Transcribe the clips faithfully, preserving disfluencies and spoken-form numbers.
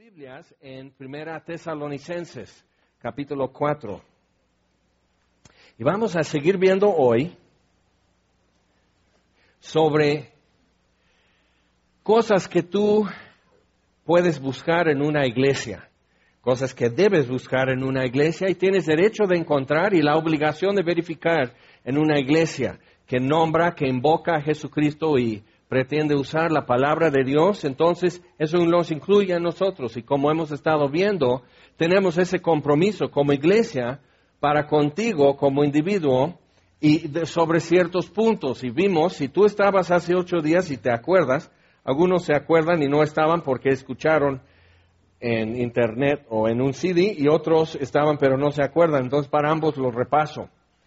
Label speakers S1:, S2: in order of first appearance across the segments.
S1: Biblias en Primera Tesalonicenses, capítulo cuatro. Y vamos a seguir viendo hoy sobre cosas que tú puedes buscar en una iglesia, cosas que debes buscar en una iglesia y tienes derecho de encontrar y la obligación de verificar en una iglesia que nombra, que invoca a Jesucristo y pretende usar la palabra de Dios. Entonces eso nos incluye a nosotros y como hemos estado viendo, tenemos ese compromiso como iglesia para contigo como individuo y de, sobre ciertos puntos. Y vimos, si tú estabas hace ocho días y te acuerdas, algunos se acuerdan y no estaban porque escucharon en internet o en un C D y otros estaban pero no se acuerdan. Entonces para ambos los repaso.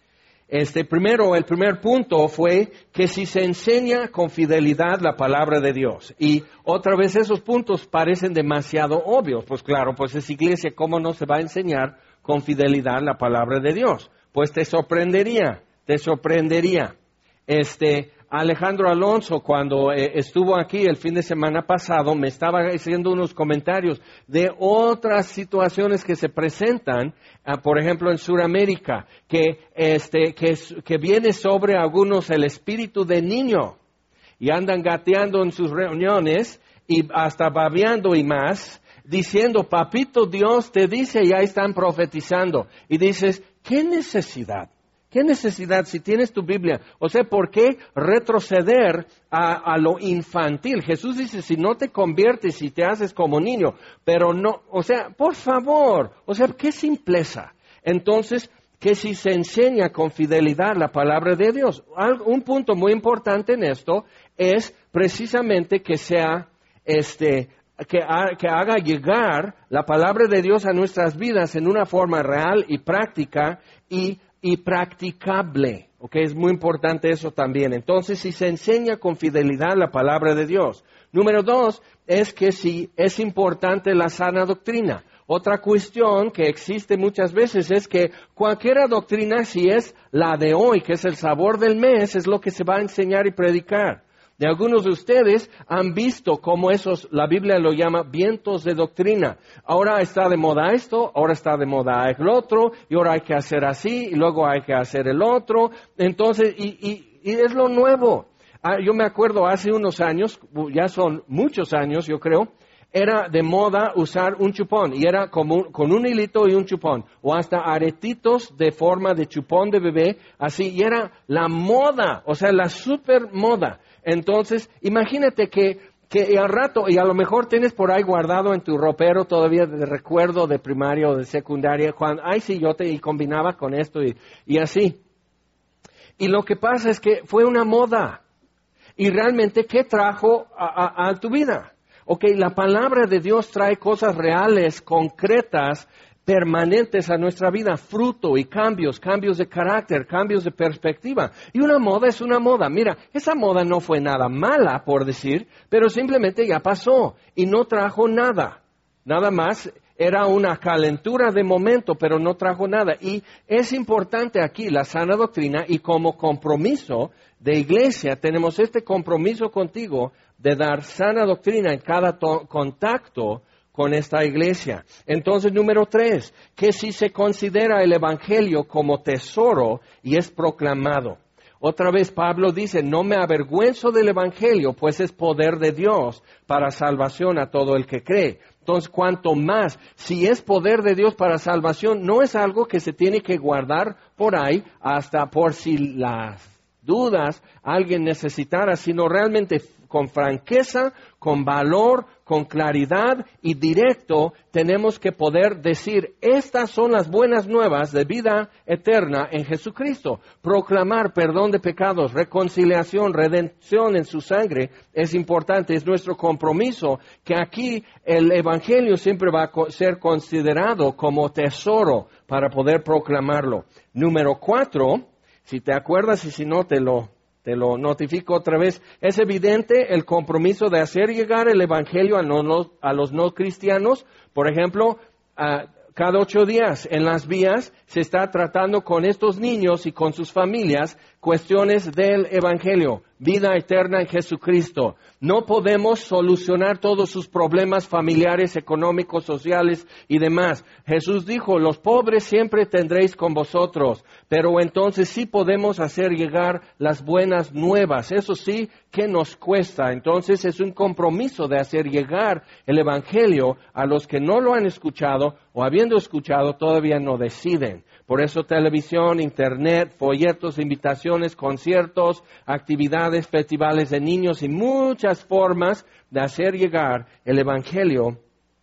S1: Este, primero, el primer punto fue que si se enseña con fidelidad la palabra de Dios. Y otra vez esos puntos parecen demasiado obvios. Pues claro, pues es iglesia, ¿cómo no se va a enseñar con fidelidad la palabra de Dios? Pues te sorprendería, te sorprendería. Este, Alejandro Alonso, cuando eh, estuvo aquí el fin de semana pasado, me estaba haciendo unos comentarios de otras situaciones que se presentan, uh, por ejemplo en Sudamérica, que, este, que, que viene sobre algunos el espíritu de niño y andan gateando en sus reuniones y hasta babeando y más, diciendo, papito Dios te dice, y ahí están profetizando. Y dices, ¿qué necesidad? ¿Qué necesidad si tienes tu Biblia? O sea, ¿por qué retroceder a, a lo infantil? Jesús dice, si no te conviertes y te haces como niño, pero no, o sea, por favor, o sea, qué simpleza. Entonces, que si se enseña con fidelidad la palabra de Dios. Un punto muy importante en esto es precisamente que sea, este, que, ha, que haga llegar la palabra de Dios a nuestras vidas en una forma real y práctica y y practicable, ¿ok? Es muy importante eso también. Entonces, si se enseña con fidelidad la palabra de Dios. Número dos, es que si es importante la sana doctrina. Otra cuestión que existe muchas veces es que cualquier doctrina, si es la de hoy, que es el sabor del mes, es lo que se va a enseñar y predicar. De algunos de ustedes han visto cómo esos, la Biblia lo llama vientos de doctrina. Ahora está de moda esto, ahora está de moda el otro, y ahora hay que hacer así, y luego hay que hacer el otro. Entonces, y, y, y es lo nuevo. Ah, yo me acuerdo hace unos años, ya son muchos años yo creo, era de moda usar un chupón, y era como, con un hilito y un chupón, o hasta aretitos de forma de chupón de bebé, así, y era la moda, o sea, la super moda. Entonces, imagínate que, que al rato, y a lo mejor tienes por ahí guardado en tu ropero todavía de recuerdo de primaria o de secundaria, cuando, ay sí, yo te y combinaba con esto y, y así. Y lo que pasa es que fue una moda. Y realmente, ¿qué trajo a, a, a tu vida? Ok, la palabra de Dios trae cosas reales, concretas, permanentes a nuestra vida, fruto y cambios, cambios de carácter, cambios de perspectiva. Y una moda es una moda. Mira, esa moda no fue nada mala, por decir, pero simplemente ya pasó y no trajo nada. Nada más era una calentura de momento, pero no trajo nada. Y es importante aquí la sana doctrina y como compromiso de iglesia, tenemos este compromiso contigo de dar sana doctrina en cada to- contacto con esta iglesia. Entonces, número tres, que si se considera el evangelio como tesoro y es proclamado. Otra vez Pablo dice, no me avergüenzo del evangelio, pues es poder de Dios para salvación a todo el que cree. Entonces, cuanto más, si es poder de Dios para salvación, no es algo que se tiene que guardar por ahí hasta por si las dudas alguien necesitara, sino realmente con franqueza, con valor, con claridad y directo, tenemos que poder decir, estas son las buenas nuevas de vida eterna en Jesucristo. Proclamar perdón de pecados, reconciliación, redención en su sangre es importante, es nuestro compromiso, que aquí el evangelio siempre va a ser considerado como tesoro para poder proclamarlo. Número cuatro, si te acuerdas y si no te lo Te lo notifico otra vez. Es evidente el compromiso de hacer llegar el evangelio a, no, a los no cristianos. Por ejemplo, uh, cada ocho días en las vías se está tratando con estos niños y con sus familias cuestiones del Evangelio, vida eterna en Jesucristo. No podemos solucionar todos sus problemas familiares, económicos, sociales y demás. Jesús dijo, los pobres siempre tendréis con vosotros, pero entonces sí podemos hacer llegar las buenas nuevas. Eso sí que nos cuesta. Entonces es un compromiso de hacer llegar el Evangelio a los que no lo han escuchado o habiendo escuchado todavía no deciden. Por eso televisión, internet, folletos, invitaciones, conciertos, actividades, festivales de niños y muchas formas de hacer llegar el Evangelio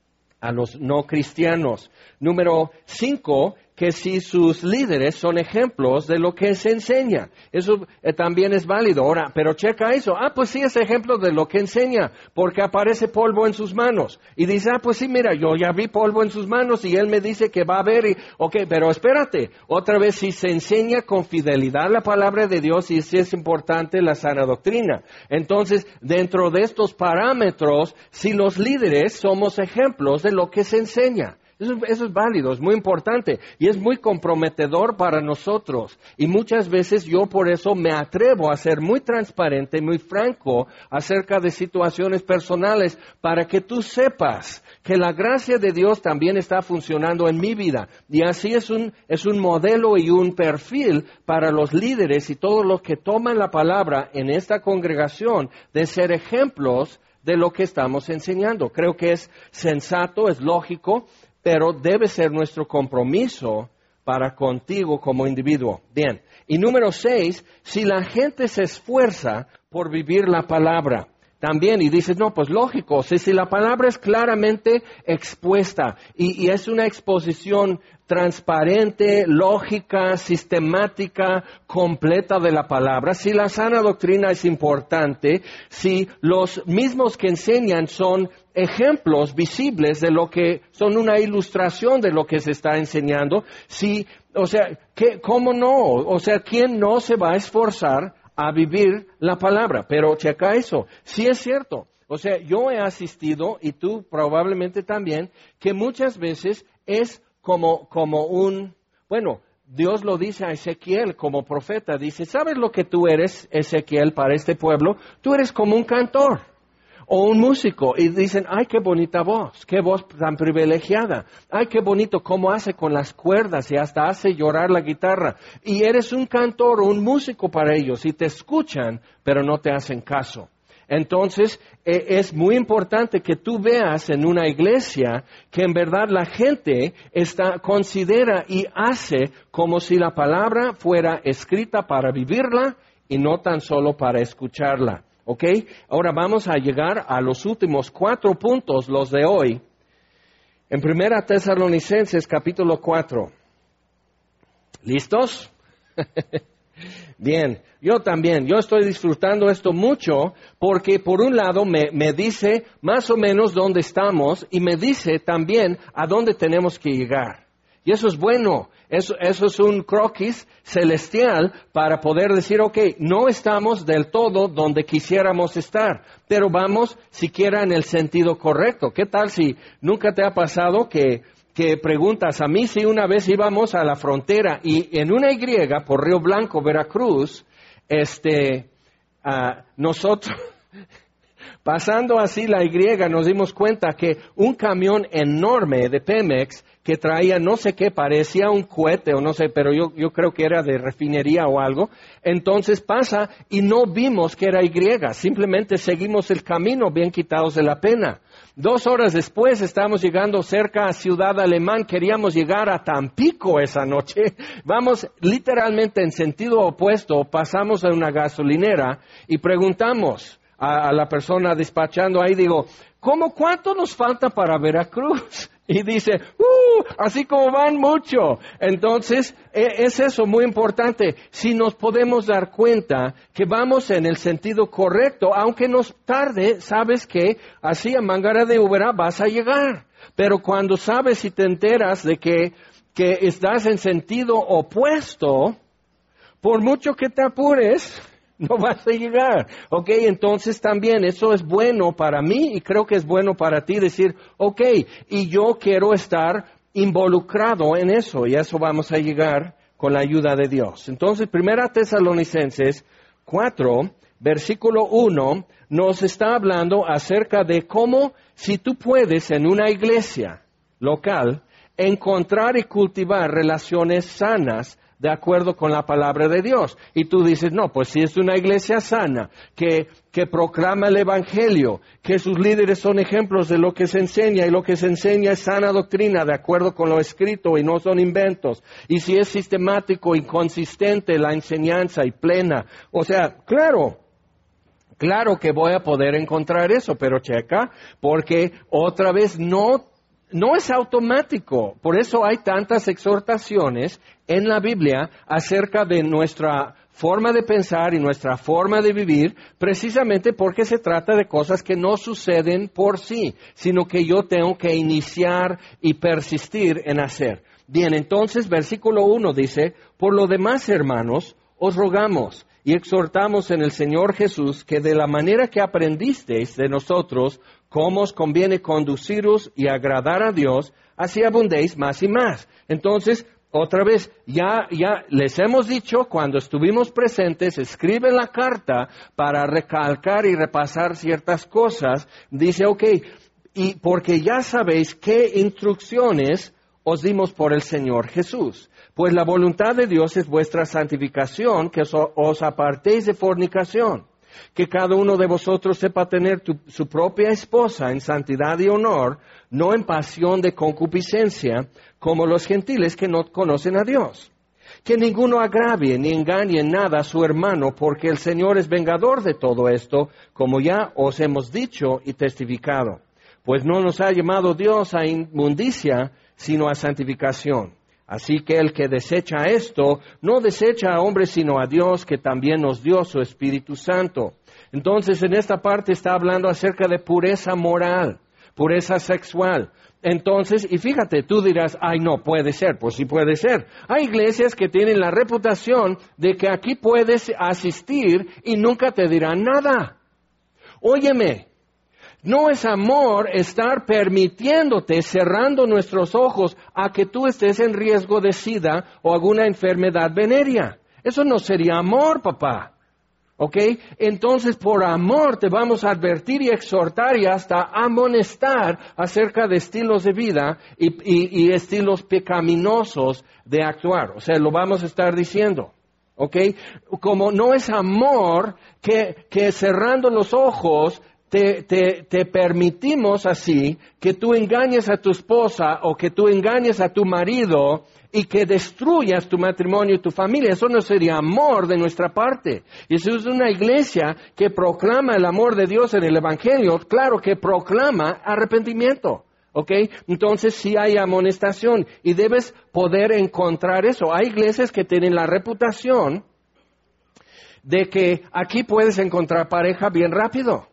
S1: a los no cristianos. Número cinco, que si sus líderes son ejemplos de lo que se enseña. Eso eh, también es válido. Ahora, pero checa eso. Ah, pues sí es ejemplo de lo que enseña, porque aparece polvo en sus manos. Y dice, ah, pues sí, mira, yo ya vi polvo en sus manos y él me dice que va a ver. Y, ok, pero espérate. Otra vez, si se enseña con fidelidad la palabra de Dios y si es importante la sana doctrina. Entonces, dentro de estos parámetros, si los líderes somos ejemplos de lo que se enseña. Eso, eso es válido, es muy importante y es muy comprometedor para nosotros. Y muchas veces yo por eso me atrevo a ser muy transparente, muy franco acerca de situaciones personales para que tú sepas que la gracia de Dios también está funcionando en mi vida. Y así es un, es un modelo y un perfil para los líderes y todos los que toman la palabra en esta congregación de ser ejemplos de lo que estamos enseñando. Creo que es sensato, es lógico, pero debe ser nuestro compromiso para contigo como individuo. Bien, y número seis, si la gente se esfuerza por vivir la palabra, también, y dices, no, pues lógico, o sea, si la palabra es claramente expuesta y, y es una exposición transparente, lógica, sistemática, completa de la palabra, si la sana doctrina es importante, si los mismos que enseñan son ejemplos visibles de lo que, son una ilustración de lo que se está enseñando, si, o sea, ¿qué, ¿cómo no? O sea, ¿quién no se va a esforzar a vivir la palabra? Pero checa eso, sí es cierto. O sea, yo he asistido, y tú probablemente también, que muchas veces es como, como un, bueno, Dios lo dice a Ezequiel como profeta, dice, ¿sabes lo que tú eres, Ezequiel, para este pueblo? Tú eres como un cantor o un músico, y dicen, ay, qué bonita voz, qué voz tan privilegiada, ay, qué bonito cómo hace con las cuerdas y hasta hace llorar la guitarra, y eres un cantor o un músico para ellos, y te escuchan, pero no te hacen caso. Entonces, eh, es muy importante que tú veas en una iglesia que en verdad la gente está, considera y hace como si la palabra fuera escrita para vivirla y no tan solo para escucharla. ¿Ok? Ahora vamos a llegar a los últimos cuatro puntos, los de hoy. En Primera Tesalonicenses, capítulo cuatro. ¿Listos? Bien, yo también, yo estoy disfrutando esto mucho porque por un lado me, me dice más o menos dónde estamos y me dice también a dónde tenemos que llegar. Y eso es bueno, eso, eso es un croquis celestial para poder decir, ok, no estamos del todo donde quisiéramos estar, pero vamos siquiera en el sentido correcto. ¿Qué tal si nunca te ha pasado que... que preguntas, a mí si una vez íbamos a la frontera y en una Y por Río Blanco, Veracruz, este, uh, nosotros, pasando así la Y, nos dimos cuenta que un camión enorme de Pemex que traía no sé qué, parecía un cohete o no sé, pero yo, yo creo que era de refinería o algo, entonces pasa y no vimos que era Y, simplemente seguimos el camino bien quitados de la pena. Dos horas después estábamos llegando cerca a Ciudad Alemán, queríamos llegar a Tampico esa noche. Vamos literalmente en sentido opuesto, pasamos a una gasolinera y preguntamos a, a la persona despachando ahí, digo, ¿cómo cuánto nos falta para Veracruz? Y dice, ¡uh! Así como van mucho. Entonces, es eso muy importante. Si nos podemos dar cuenta que vamos en el sentido correcto, aunque nos tarde, sabes que así a Mangara de Ubera vas a llegar. Pero cuando sabes y te enteras de que, que estás en sentido opuesto, por mucho que te apures, no vas a llegar, ¿ok? Entonces también eso es bueno para mí y creo que es bueno para ti decir, ok, y yo quiero estar involucrado en eso y a eso vamos a llegar con la ayuda de Dios. Entonces, Primera Tesalonicenses cuatro, versículo uno, nos está hablando acerca de cómo, si tú puedes en una iglesia local, encontrar y cultivar relaciones sanas de acuerdo con la palabra de Dios. Y tú dices, no, pues si es una iglesia sana, que, que proclama el Evangelio, que sus líderes son ejemplos de lo que se enseña, y lo que se enseña es sana doctrina de acuerdo con lo escrito y no son inventos. Y si es sistemático y consistente la enseñanza y plena, o sea, claro, claro que voy a poder encontrar eso, pero checa, porque otra vez no No es automático, por eso hay tantas exhortaciones en la Biblia acerca de nuestra forma de pensar y nuestra forma de vivir, precisamente porque se trata de cosas que no suceden por sí, sino que yo tengo que iniciar y persistir en hacer. Bien, entonces versículo uno dice, por lo demás, hermanos, os rogamos y exhortamos en el Señor Jesús que de la manera que aprendisteis de nosotros, cómo os conviene conduciros y agradar a Dios, así abundéis más y más. Entonces, otra vez, ya, ya les hemos dicho, cuando estuvimos presentes, escribe la carta para recalcar y repasar ciertas cosas. Dice, ok, y porque ya sabéis qué instrucciones os dimos por el Señor Jesús. Pues la voluntad de Dios es vuestra santificación, que os, os apartéis de fornicación. Que cada uno de vosotros sepa tener tu, su propia esposa en santidad y honor, no en pasión de concupiscencia, como los gentiles que no conocen a Dios. Que ninguno agravie ni engañe en nada a su hermano, porque el Señor es vengador de todo esto, como ya os hemos dicho y testificado. Pues no nos ha llamado Dios a inmundicia, sino a santificación. Así que el que desecha esto, no desecha a hombres sino a Dios, que también nos dio su Espíritu Santo. Entonces, en esta parte está hablando acerca de pureza moral, pureza sexual. Entonces, y fíjate, tú dirás, ay, no, puede ser, pues sí puede ser. Hay iglesias que tienen la reputación de que aquí puedes asistir y nunca te dirán nada. Óyeme. No es amor estar permitiéndote, cerrando nuestros ojos a que tú estés en riesgo de SIDA o alguna enfermedad venérea. Eso no sería amor, papá. ¿Ok? Entonces, por amor te vamos a advertir y exhortar y hasta amonestar acerca de estilos de vida y, y, y estilos pecaminosos de actuar. O sea, lo vamos a estar diciendo. ¿Ok? Como no es amor que, que cerrando los ojos Te, te, te permitimos así que tú engañes a tu esposa o que tú engañes a tu marido y que destruyas tu matrimonio y tu familia. Eso no sería amor de nuestra parte. Y eso es una iglesia que proclama el amor de Dios en el Evangelio, claro que proclama arrepentimiento. ¿Ok? Entonces sí hay amonestación y debes poder encontrar eso. Hay iglesias que tienen la reputación de que aquí puedes encontrar pareja bien rápido.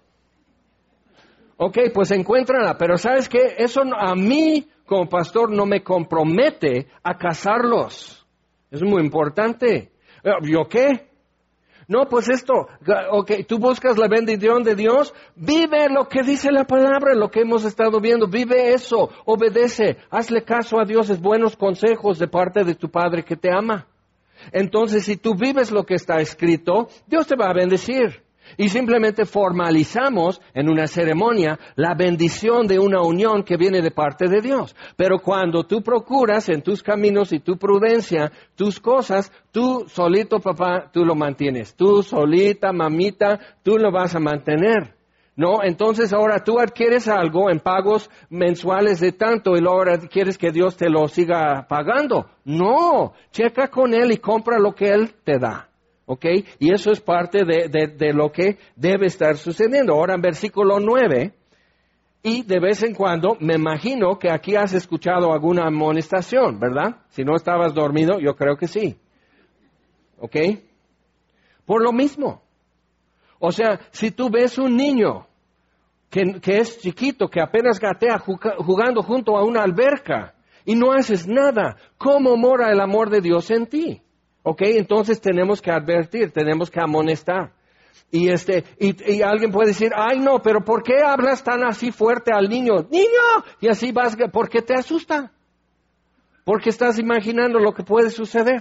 S1: Ok, pues encuéntrala, pero ¿sabes qué? Eso a mí, como pastor, no me compromete a casarlos. Es muy importante. ¿Yo qué? No, pues esto, ok, tú buscas la bendición de Dios, vive lo que dice la palabra, lo que hemos estado viendo, vive eso, obedece, hazle caso a Dios, es buenos consejos de parte de tu Padre que te ama. Entonces, si tú vives lo que está escrito, Dios te va a bendecir. Y simplemente formalizamos en una ceremonia la bendición de una unión que viene de parte de Dios. Pero cuando tú procuras en tus caminos y tu prudencia, tus cosas, tú solito, papá, tú lo mantienes. Tú solita, mamita, tú lo vas a mantener. ¿No? Entonces ahora tú adquieres algo en pagos mensuales de tanto y ahora quieres que Dios te lo siga pagando. No, checa con Él y compra lo que Él te da. ¿Ok? Y eso es parte de, de, de lo que debe estar sucediendo. Ahora en versículo nueve, y de vez en cuando, me imagino que aquí has escuchado alguna amonestación, ¿verdad? Si no estabas dormido, yo creo que sí. ¿Ok? Por lo mismo. O sea, si tú ves un niño que, que es chiquito, que apenas gatea jugando junto a una alberca y no haces nada, ¿cómo mora el amor de Dios en ti? Ok, entonces tenemos que advertir, tenemos que amonestar. Y este, y, y alguien puede decir, ay no, pero ¿por qué hablas tan así fuerte al niño? ¡Niño! Y así vas, ¿por qué te asusta? Porque estás imaginando lo que puede suceder.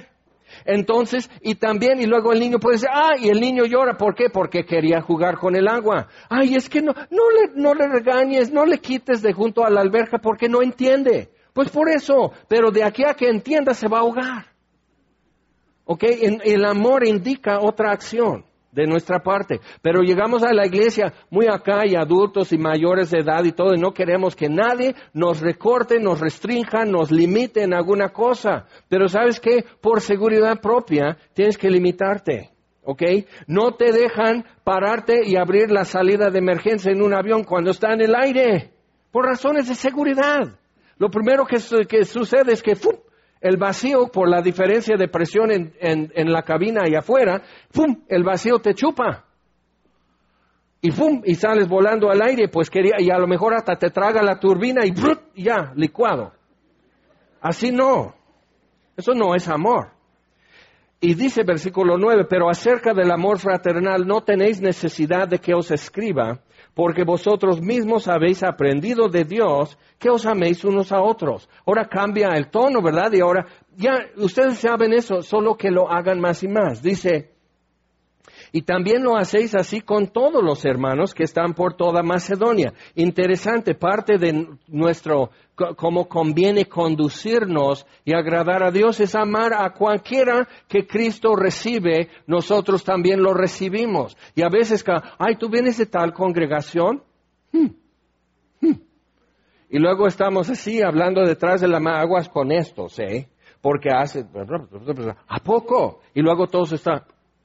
S1: Entonces, y también, y luego el niño puede decir, ah, y el niño llora, ¿por qué? Porque quería jugar con el agua. Ay, es que no, no le, no le regañes, no le quites de junto a la alberca porque no entiende. Pues por eso, pero de aquí a que entienda se va a ahogar. ¿Ok? En, el amor indica otra acción de nuestra parte. Pero llegamos a la iglesia muy acá y adultos y mayores de edad y todo, y no queremos que nadie nos recorte, nos restrinja, nos limite en alguna cosa. Pero ¿sabes qué? Por seguridad propia tienes que limitarte. ¿Ok? No te dejan pararte y abrir la salida de emergencia en un avión cuando está en el aire. Por razones de seguridad. Lo primero que, que sucede es que ¡fum!, el vacío, por la diferencia de presión en, en, en la cabina y afuera, ¡pum!, el vacío te chupa. Y ¡pum!, y sales volando al aire, pues quería, y a lo mejor hasta te traga la turbina y ¡brut!, ya, licuado. Así no. Eso no es amor. Y dice versículo nueve, pero acerca del amor fraternal no tenéis necesidad de que os escriba, porque vosotros mismos habéis aprendido de Dios que os améis unos a otros. Ahora cambia el tono, ¿verdad? Y ahora, ya, ustedes saben eso, solo que lo hagan más y más. Dice, y también lo hacéis así con todos los hermanos que están por toda Macedonia. Interesante, parte de nuestro, cómo conviene conducirnos y agradar a Dios es amar a cualquiera que Cristo recibe, nosotros también lo recibimos. Y a veces, ay, ¿tú vienes de tal congregación? Hmm. Hmm. Y luego estamos así, hablando detrás de las aguas con estos, ¿eh? Porque hace, ¿a poco? Y luego todos están...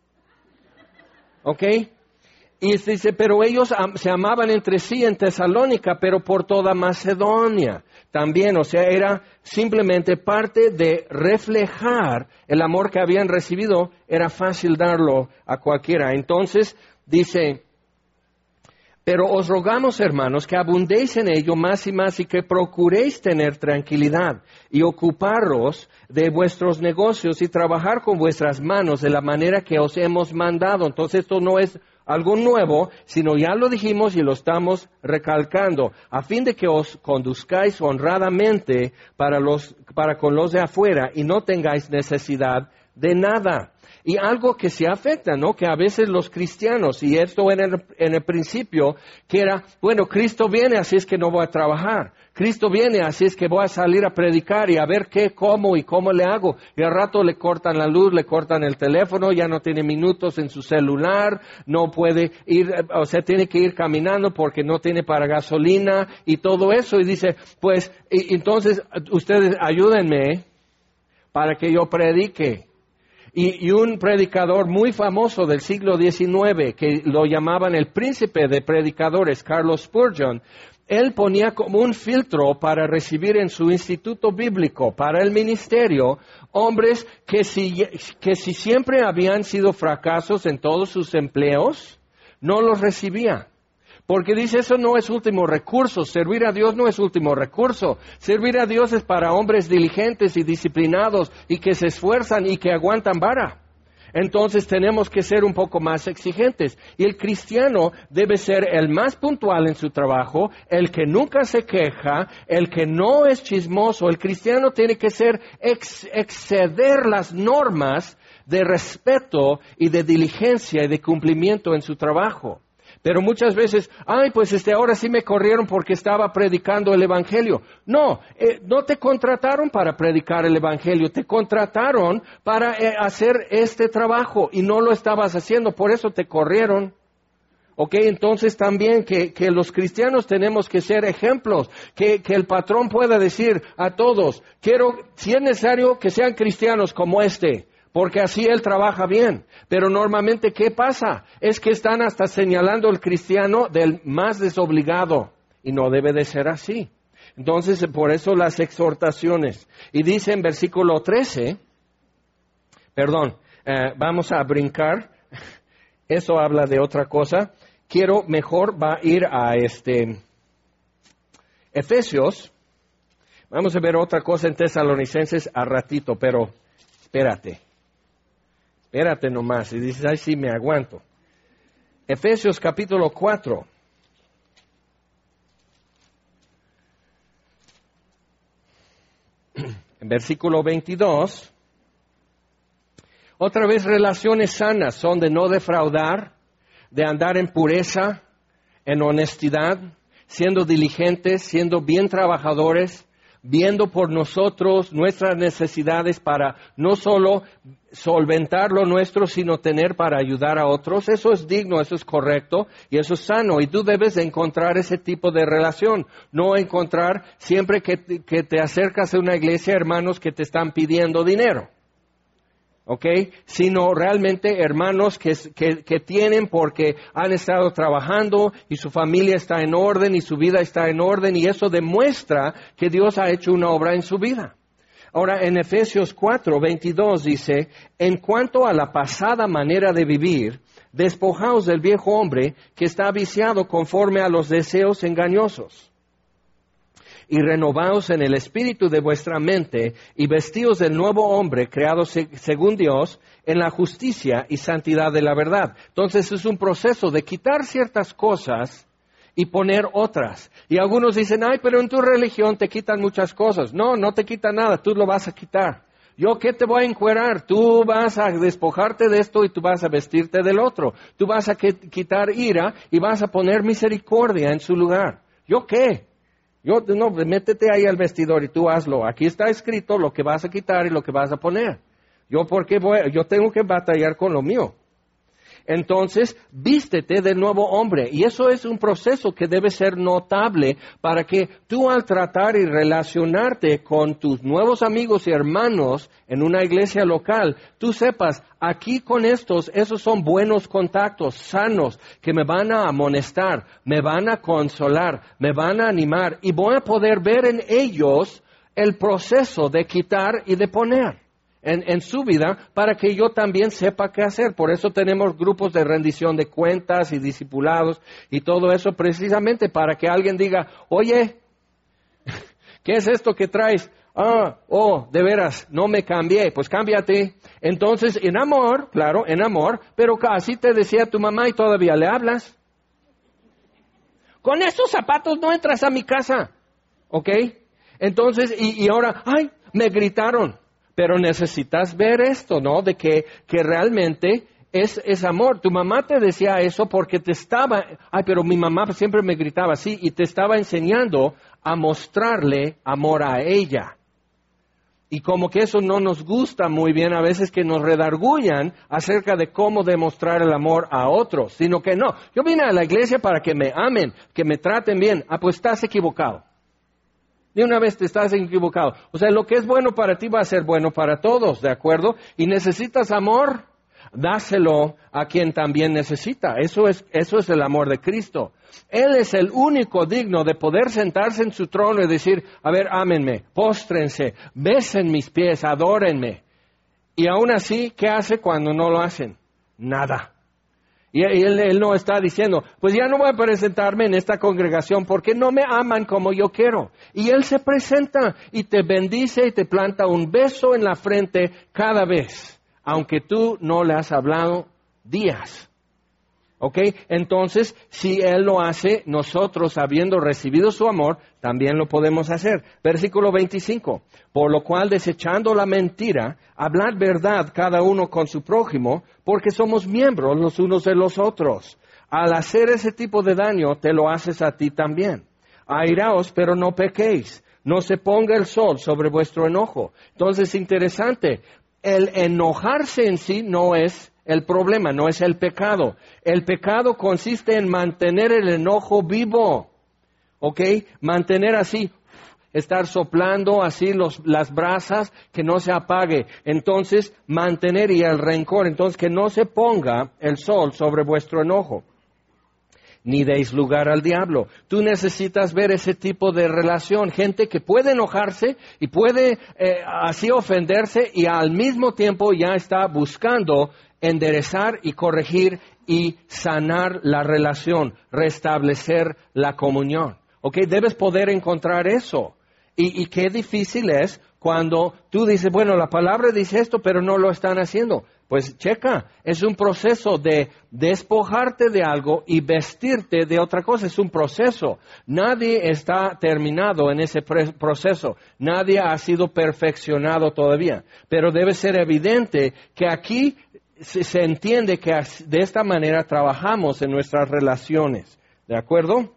S1: ¿Ok? Y dice, pero ellos am- se amaban entre sí en Tesalónica, pero por toda Macedonia también. O sea, era simplemente parte de reflejar el amor que habían recibido. Era fácil darlo a cualquiera. Entonces, dice, pero os rogamos, hermanos, que abundéis en ello más y más y que procuréis tener tranquilidad y ocuparos de vuestros negocios y trabajar con vuestras manos de la manera que os hemos mandado. Entonces esto no es algo nuevo, sino ya lo dijimos y lo estamos recalcando, a fin de que os conduzcáis honradamente para los, para con los de afuera y no tengáis necesidad de nada. Y algo que se afecta, ¿no? Que a veces los cristianos, y esto en el, en el principio, que era, bueno, Cristo viene, así es que no voy a trabajar. Cristo viene, así es que voy a salir a predicar y a ver qué, cómo y cómo le hago. Y al rato le cortan la luz, le cortan el teléfono, ya no tiene minutos en su celular, no puede ir, o sea, tiene que ir caminando porque no tiene para gasolina y todo eso. Y dice, pues, y, entonces, ustedes ayúdenme para que yo predique. Y, y un predicador muy famoso del siglo diecinueve, que lo llamaban el príncipe de predicadores, Carlos Spurgeon, él ponía como un filtro para recibir en su instituto bíblico, para el ministerio, hombres que si, que si siempre habían sido fracasos en todos sus empleos, no los recibía. Porque dice, eso no es último recurso, servir a Dios no es último recurso. Servir a Dios es para hombres diligentes y disciplinados y que se esfuerzan y que aguantan vara. Entonces tenemos que ser un poco más exigentes. Y el cristiano debe ser el más puntual en su trabajo, el que nunca se queja, el que no es chismoso. El cristiano tiene que ser ex- exceder las normas de respeto y de diligencia y de cumplimiento en su trabajo. Pero muchas veces, ay, pues este, ahora sí me corrieron porque estaba predicando el Evangelio. No, eh, no te contrataron para predicar el Evangelio, te contrataron para eh, hacer este trabajo y no lo estabas haciendo, por eso te corrieron. Ok, entonces también que, que los cristianos tenemos que ser ejemplos, que, que el patrón pueda decir a todos, quiero, si es necesario, que sean cristianos como este. Porque así él trabaja bien. Pero normalmente, ¿qué pasa? Es que están hasta señalando al cristiano del más desobligado. Y no debe de ser así. Entonces, por eso las exhortaciones. Y dice en versículo trece, perdón, eh, vamos a brincar. Eso habla de otra cosa. Quiero, mejor va a ir a este Efesios. Vamos a ver otra cosa en Tesalonicenses a ratito, pero espérate. Espérate nomás, y dices, ay, sí, me aguanto. Efesios capítulo cuatro. En versículo veintidós, Otra vez, relaciones sanas son de no defraudar, de andar en pureza, en honestidad, siendo diligentes, siendo bien trabajadores, viendo por nosotros nuestras necesidades para no solo solventar lo nuestro, sino tener para ayudar a otros. Eso es digno, eso es correcto y eso es sano. Y tú debes de encontrar ese tipo de relación. No encontrar siempre que, que te acercas a una iglesia, hermanos que te están pidiendo dinero. ¿Ok? Sino realmente hermanos que, que, que tienen porque han estado trabajando y su familia está en orden y su vida está en orden y eso demuestra que Dios ha hecho una obra en su vida. Ahora en Efesios cuatro, veintidós dice, en cuanto a la pasada manera de vivir, despojaos del viejo hombre que está viciado conforme a los deseos engañosos. Y renovaos en el espíritu de vuestra mente, y vestíos del nuevo hombre, creado se- según Dios, en la justicia y santidad de la verdad. Entonces es un proceso de quitar ciertas cosas y poner otras. Y algunos dicen, ay, pero en tu religión te quitan muchas cosas. No, no te quita nada, tú lo vas a quitar. ¿Yo qué te voy a encuerar? Tú vas a despojarte de esto y tú vas a vestirte del otro. Tú vas a que- quitar ira y vas a poner misericordia en su lugar. ¿Yo qué? Yo, no, métete ahí al vestidor y tú hazlo. Aquí está escrito lo que vas a quitar y lo que vas a poner. Yo, ¿por qué voy? Yo tengo que batallar con lo mío. Entonces, vístete del nuevo hombre. Y eso es un proceso que debe ser notable para que tú al tratar y relacionarte con tus nuevos amigos y hermanos en una iglesia local, tú sepas, aquí con estos, esos son buenos contactos, sanos, que me van a amonestar, me van a consolar, me van a animar y voy a poder ver en ellos el proceso de quitar y de poner. En, en su vida, para que yo también sepa qué hacer. Por eso tenemos grupos de rendición de cuentas y discipulados y todo eso precisamente para que alguien diga, oye, ¿qué es esto que traes? Ah, oh, de veras, no me cambié, pues cámbiate. Entonces, en amor, claro, en amor, pero así te decía tu mamá y todavía le hablas. Con esos zapatos no entras a mi casa, ¿ok? Entonces, y, y ahora, ay, me gritaron. Pero necesitas ver esto, ¿no? De que, que realmente es, es amor. Tu mamá te decía eso porque te estaba, ay, pero mi mamá siempre me gritaba así, y te estaba enseñando a mostrarle amor a ella. Y como que eso no nos gusta muy bien a veces que nos redargullan acerca de cómo demostrar el amor a otros, sino que no. Yo vine a la iglesia para que me amen, que me traten bien. Ah, pues estás equivocado. De una vez te estás equivocado. O sea, lo que es bueno para ti va a ser bueno para todos, ¿de acuerdo? Y necesitas amor, dáselo a quien también necesita. Eso es, eso es el amor de Cristo. Él es el único digno de poder sentarse en su trono y decir, a ver, ámenme, póstrense, besen mis pies, adórenme. Y aún así, ¿qué hace cuando no lo hacen? Nada. Y él, él no está diciendo, pues ya no voy a presentarme en esta congregación porque no me aman como yo quiero. Y él se presenta y te bendice y te planta un beso en la frente cada vez, aunque tú no le has hablado días. ¿Ok? Entonces, si Él lo hace, nosotros, habiendo recibido su amor, también lo podemos hacer. Versículo veinticinco. Por lo cual, desechando la mentira, hablad verdad cada uno con su prójimo, porque somos miembros los unos de los otros. Al hacer ese tipo de daño, te lo haces a ti también. Airaos, pero no pequéis. No se ponga el sol sobre vuestro enojo. Entonces, interesante. El enojarse en sí no es el problema, no es el pecado. El pecado consiste en mantener el enojo vivo, ¿ok? Mantener así, estar soplando así los, las brasas, que no se apague. Entonces, mantener y el rencor, entonces que no se ponga el sol sobre vuestro enojo. Ni deis lugar al diablo. Tú necesitas ver ese tipo de relación, gente que puede enojarse y puede eh, así ofenderse y al mismo tiempo ya está buscando enderezar y corregir y sanar la relación, restablecer la comunión. ¿Ok? Debes poder encontrar eso. Y, y qué difícil es cuando tú dices, bueno, la palabra dice esto, pero no lo están haciendo. Pues checa, es un proceso de despojarte de algo y vestirte de otra cosa. Es un proceso. Nadie está terminado en ese pre- proceso. Nadie ha sido perfeccionado todavía. Pero debe ser evidente que aquí se, se entiende que de esta manera trabajamos en nuestras relaciones. ¿De acuerdo?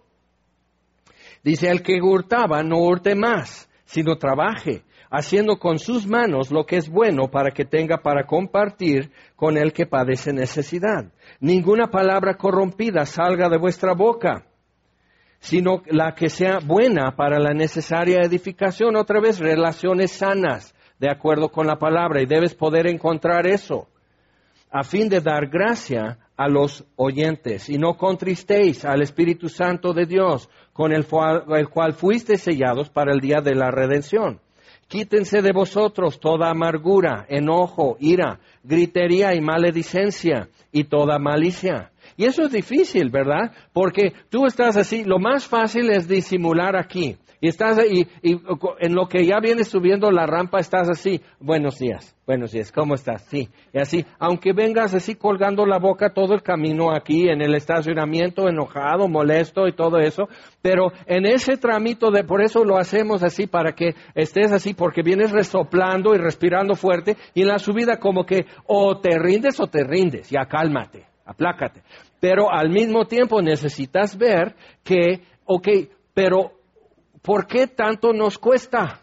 S1: Dice, el que hurtaba no hurte más, sino trabaje, haciendo con sus manos lo que es bueno para que tenga para compartir con el que padece necesidad. Ninguna palabra corrompida salga de vuestra boca, sino la que sea buena para la necesaria edificación. Otra vez, relaciones sanas, de acuerdo con la palabra, y debes poder encontrar eso, a fin de dar gracia a los oyentes, y no contristéis al Espíritu Santo de Dios, con el cual, el cual fuisteis sellados para el día de la redención. Quítense de vosotros toda amargura, enojo, ira, gritería y maledicencia y toda malicia. Y eso es difícil, ¿verdad? Porque tú estás así, lo más fácil es disimular aquí. Y estás y, y en lo que ya vienes subiendo la rampa estás así, buenos días, buenos días, ¿cómo estás? Sí, y así, aunque vengas así colgando la boca todo el camino aquí en el estacionamiento, enojado, molesto y todo eso, pero en ese tramito de, por eso lo hacemos así, para que estés así, porque vienes resoplando y respirando fuerte, y en la subida como que o te rindes o te rindes, ya cálmate, aplácate. Pero al mismo tiempo necesitas ver que, ok, pero ¿por qué tanto nos cuesta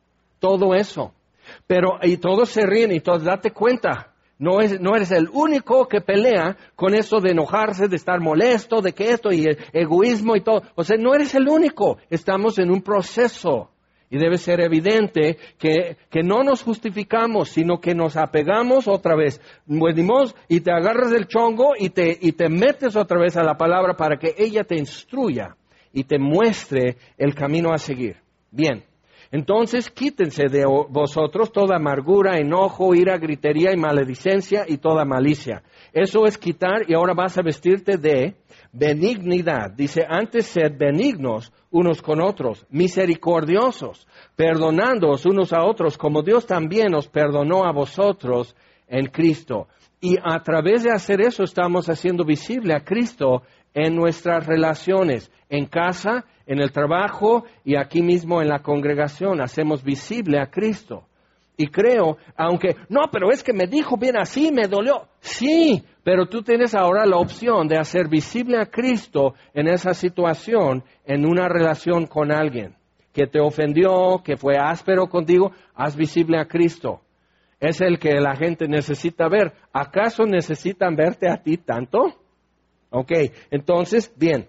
S1: todo eso? Pero, y todos se ríen y todos, date cuenta, no, es, no eres el único que pelea con eso de enojarse, de estar molesto, de que esto y el egoísmo y todo. O sea, no eres el único, estamos en un proceso. Y debe ser evidente que, que no nos justificamos, sino que nos apegamos otra vez. Venimos y te agarras del chongo y te, y te metes otra vez a la palabra para que ella te instruya y te muestre el camino a seguir. Bien, entonces quítense de vosotros toda amargura, enojo, ira, gritería y maledicencia y toda malicia. Eso es quitar, y ahora vas a vestirte de benignidad. Dice, antes sed benignos unos con otros, misericordiosos, perdonándoos unos a otros, como Dios también os perdonó a vosotros en Cristo. Y a través de hacer eso estamos haciendo visible a Cristo en nuestras relaciones, en casa, en el trabajo y aquí mismo en la congregación. Hacemos visible a Cristo. Y creo, aunque, no, pero es que me dijo bien así, me dolió. Sí, pero tú tienes ahora la opción de hacer visible a Cristo en esa situación, en una relación con alguien que te ofendió, que fue áspero contigo. Haz visible a Cristo. Es el que la gente necesita ver. ¿Acaso necesitan verte a ti tanto? Ok, entonces, bien.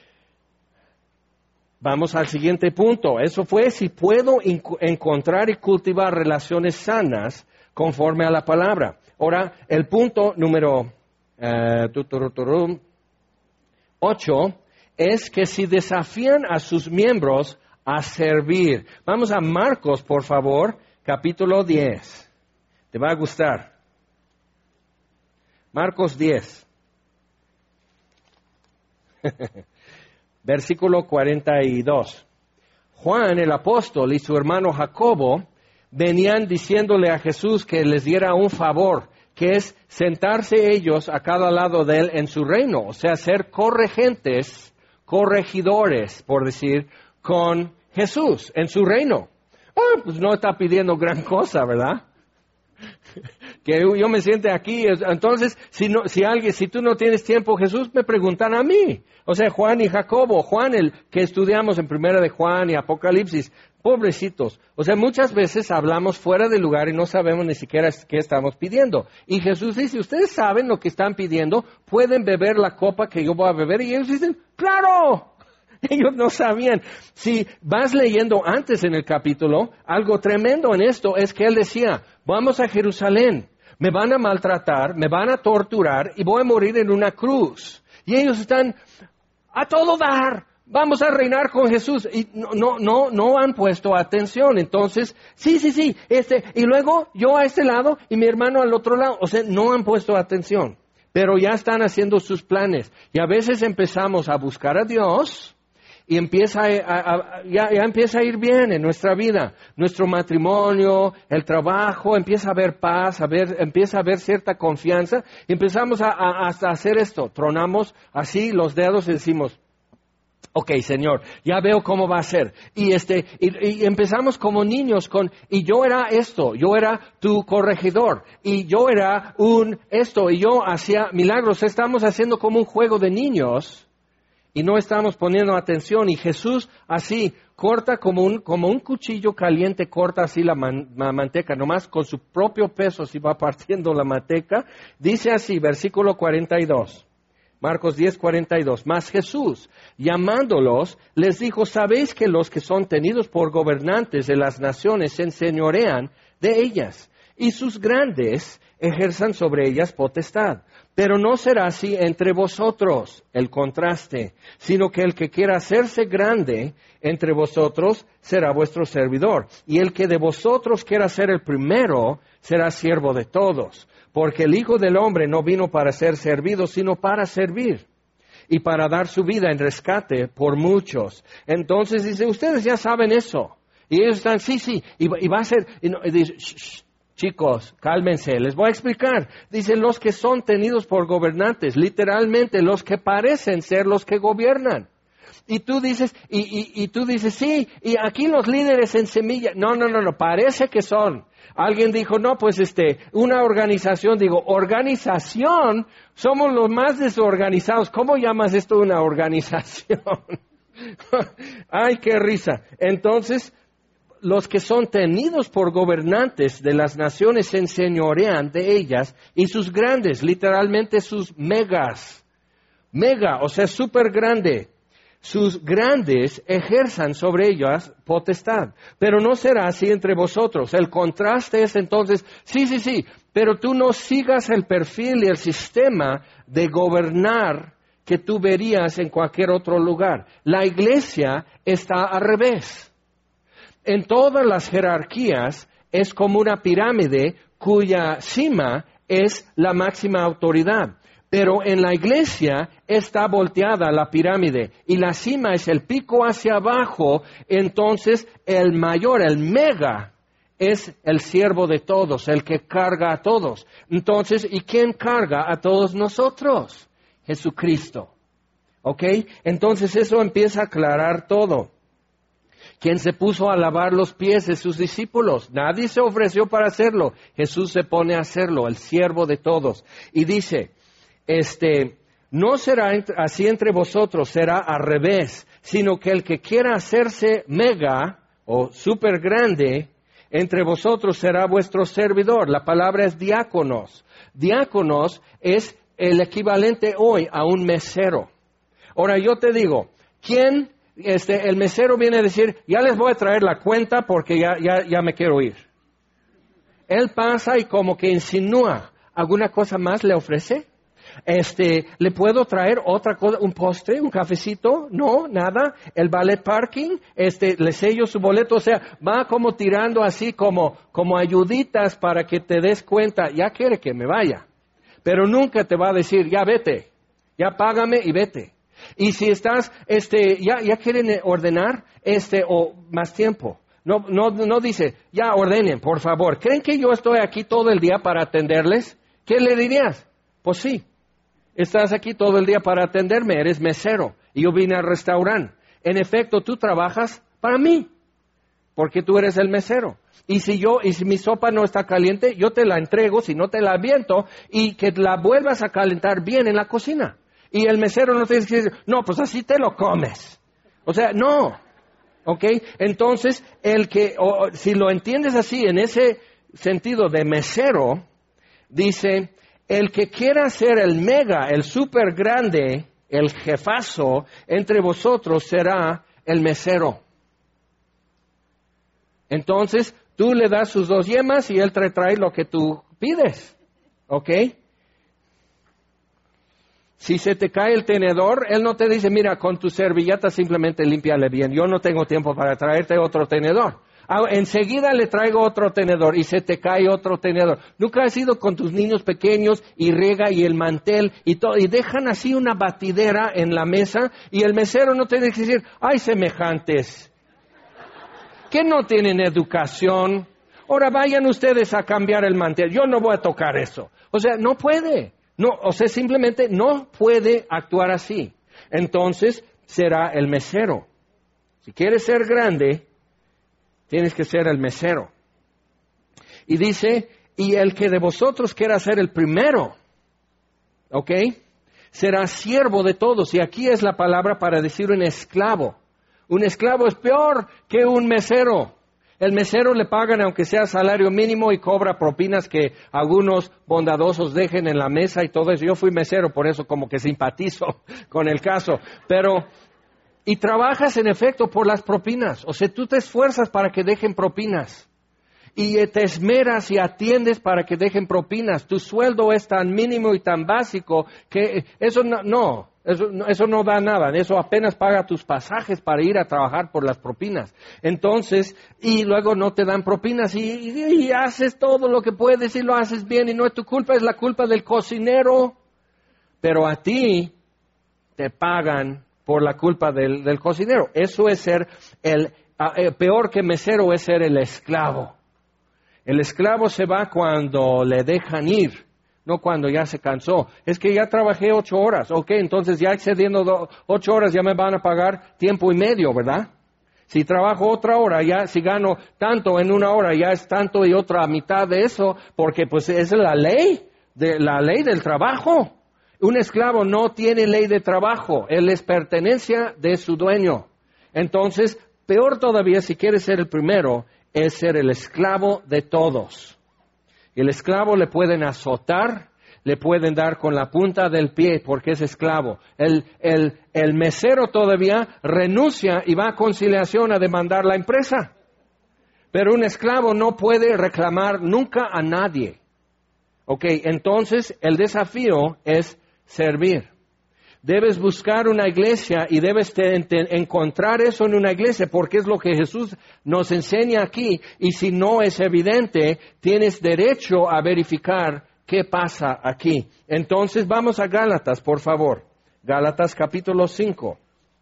S1: Vamos al siguiente punto. Eso fue si puedo inc- encontrar y cultivar relaciones sanas conforme a la palabra. Ahora, el punto número eh, tuturuturum, ocho es que si desafían a sus miembros a servir. Vamos a Marcos, por favor, capítulo diez. Te va a gustar. Marcos diez. Versículo cuarenta y dos. Juan el apóstol y su hermano Jacobo venían diciéndole a Jesús que les diera un favor, que es sentarse ellos a cada lado de él en su reino, o sea, ser corregentes, corregidores, por decir, con Jesús en su reino. Ah, pues no está pidiendo gran cosa, ¿verdad? Que yo me siente aquí, entonces, si no, si alguien, si tú no tienes tiempo, Jesús, me preguntan a mí. O sea, Juan y Jacobo, Juan el que estudiamos en Primera de Juan y Apocalipsis, pobrecitos. O sea, muchas veces hablamos fuera de lugar y no sabemos ni siquiera qué estamos pidiendo. Y Jesús dice, ustedes saben lo que están pidiendo, pueden beber la copa que yo voy a beber. Y ellos dicen, ¡claro! Ellos no sabían. Si vas leyendo antes en el capítulo, algo tremendo en esto es que él decía, vamos a Jerusalén, me van a maltratar, me van a torturar y voy a morir en una cruz. Y ellos están a todo dar, vamos a reinar con Jesús. Y no, no, no, no han puesto atención. Entonces, sí, sí, sí, este, y luego yo a este lado y mi hermano al otro lado. O sea, no han puesto atención, pero ya están haciendo sus planes. Y a veces empezamos a buscar a Dios y empieza a, a, a, ya, ya empieza a ir bien en nuestra vida. Nuestro matrimonio, el trabajo, empieza a haber paz, a ver, empieza a haber cierta confianza. Y empezamos a, a, a hacer esto. Tronamos así los dedos y decimos, ok, Señor, ya veo cómo va a ser. Y este, y, y empezamos como niños con, y yo era esto, yo era tu corregidor, y yo era un esto, y yo hacía milagros. Estamos haciendo como un juego de niños. Y no estamos poniendo atención. Y Jesús así corta como un, como un cuchillo caliente, corta así la, man, la manteca, nomás con su propio peso si va partiendo la manteca. Dice así, versículo cuarenta y dos. Marcos diez, cuarenta y dos. Mas Jesús, llamándolos, les dijo, ¿sabéis que los que son tenidos por gobernantes de las naciones se enseñorean de ellas? Y sus grandes ejerzan sobre ellas potestad. Pero no será así entre vosotros, el contraste, sino que el que quiera hacerse grande entre vosotros será vuestro servidor. Y el que de vosotros quiera ser el primero será siervo de todos. Porque el Hijo del Hombre no vino para ser servido, sino para servir. Y para dar su vida en rescate por muchos. Entonces dice, ustedes ya saben eso. Y ellos están, sí, sí, y, y va a ser, y, no, y dice, shh, shh. Chicos, cálmense, les voy a explicar. Dicen los que son tenidos por gobernantes, literalmente los que parecen ser los que gobiernan. Y tú dices, y, y, y tú dices, sí, y aquí los líderes en semilla. No, no, no, no, parece que son. Alguien dijo, no, pues este, una organización, digo, organización, somos los más desorganizados. ¿Cómo llamas esto una organización? Ay, qué risa. Entonces, los que son tenidos por gobernantes de las naciones se enseñorean de ellas y sus grandes, literalmente sus megas, mega, o sea, súper grande, sus grandes ejerzan sobre ellas potestad. Pero no será así entre vosotros. El contraste es entonces, sí, sí, sí, pero tú no sigas el perfil y el sistema de gobernar que tú verías en cualquier otro lugar. La iglesia está al revés. En todas las jerarquías es como una pirámide cuya cima es la máxima autoridad. Pero en la iglesia está volteada la pirámide y la cima es el pico hacia abajo. Entonces el mayor, el mega, es el siervo de todos, el que carga a todos. Entonces, ¿y quién carga a todos nosotros? Jesucristo. ¿Ok? Entonces eso empieza a aclarar todo. ¿Quién se puso a lavar los pies de sus discípulos? Nadie se ofreció para hacerlo. Jesús se pone a hacerlo, el siervo de todos. Y dice, este, no será así entre vosotros, será al revés, sino que el que quiera hacerse mega o súper grande, entre vosotros será vuestro servidor. La palabra es diáconos. Diáconos es el equivalente hoy a un mesero. Ahora yo te digo, ¿quién... Este, el mesero viene a decir, ya les voy a traer la cuenta porque ya, ya, ya me quiero ir. Él pasa y como que insinúa, ¿alguna cosa más le ofrece? Este, ¿le puedo traer otra cosa, un postre, un cafecito? No, nada. El ballet parking, este, le sello su boleto, o sea, va como tirando así como, como ayuditas para que te des cuenta, ya quiere que me vaya. Pero nunca te va a decir, ya vete, ya págame y vete. Y si estás, este, ya, ya quieren ordenar, este, o más tiempo. No, no, no dice, ya ordenen, por favor. ¿Creen que yo estoy aquí todo el día para atenderles? ¿Qué le dirías? Pues sí. Estás aquí todo el día para atenderme, eres mesero. Y yo vine al restaurante. En efecto, tú trabajas para mí. Porque tú eres el mesero. Y si yo, y si mi sopa no está caliente, yo te la entrego, si no te la aviento, y que la vuelvas a calentar bien en la cocina. Y el mesero no te dice que decir, no, pues así te lo comes. O sea, no. ¿Ok? Entonces, el que, o, si lo entiendes así, en ese sentido de mesero, dice, el que quiera ser el mega, el súper grande, el jefazo, entre vosotros será el mesero. Entonces, tú le das sus dos yemas y él te trae lo que tú pides. ¿Ok? Si se te cae el tenedor, él no te dice, mira, con tu servilleta simplemente límpiale bien. Yo no tengo tiempo para traerte otro tenedor. Ah, enseguida le traigo otro tenedor y se te cae otro tenedor. Nunca has ido con tus niños pequeños y riega y el mantel y todo, y dejan así una batidera en la mesa y el mesero no tiene que decir, ay, semejantes, que no tienen educación. Ahora vayan ustedes a cambiar el mantel. Yo no voy a tocar eso. O sea, no puede. No, o sea, simplemente no puede actuar así. Entonces será el mesero. Si quieres ser grande, tienes que ser el mesero. Y dice, y el que de vosotros quiera ser el primero, ¿ok? Será siervo de todos. Y aquí es la palabra para decir un esclavo. Un esclavo es peor que un mesero. El mesero le pagan aunque sea salario mínimo y cobra propinas que algunos bondadosos dejen en la mesa y todo eso. Yo fui mesero, por eso como que simpatizo con el caso. Pero, y trabajas en efecto por las propinas. O sea, tú te esfuerzas para que dejen propinas. Y te esmeras y atiendes para que dejen propinas. Tu sueldo es tan mínimo y tan básico que eso no, no, eso, eso no da nada. Eso apenas paga tus pasajes para ir a trabajar por las propinas. Entonces, y luego no te dan propinas y, y, y haces todo lo que puedes y lo haces bien y no es tu culpa, es la culpa del cocinero. Pero a ti te pagan por la culpa del, del cocinero. Eso es ser el, eh, peor que mesero es ser el esclavo. El esclavo se va cuando le dejan ir, no cuando ya se cansó. Es que ya trabajé ocho horas, ok, entonces ya excediendo do, ocho horas ya me van a pagar tiempo y medio, ¿verdad? Si trabajo otra hora, ya si gano tanto en una hora, ya es tanto y otra mitad de eso, porque pues es la ley, de, la ley del trabajo. Un esclavo no tiene ley de trabajo, él es pertenencia de su dueño. Entonces, peor todavía si quieres ser el primero, es ser el esclavo de todos. El esclavo le pueden azotar, le pueden dar con la punta del pie porque es esclavo. El, el, el mesero todavía renuncia y va a conciliación a demandar la empresa. Pero un esclavo no puede reclamar nunca a nadie. Ok, entonces el desafío es servir. Debes buscar una iglesia y debes te, te, encontrar eso en una iglesia porque es lo que Jesús nos enseña aquí. Y si no es evidente, tienes derecho a verificar qué pasa aquí. Entonces vamos a Gálatas, por favor. Gálatas capítulo cinco.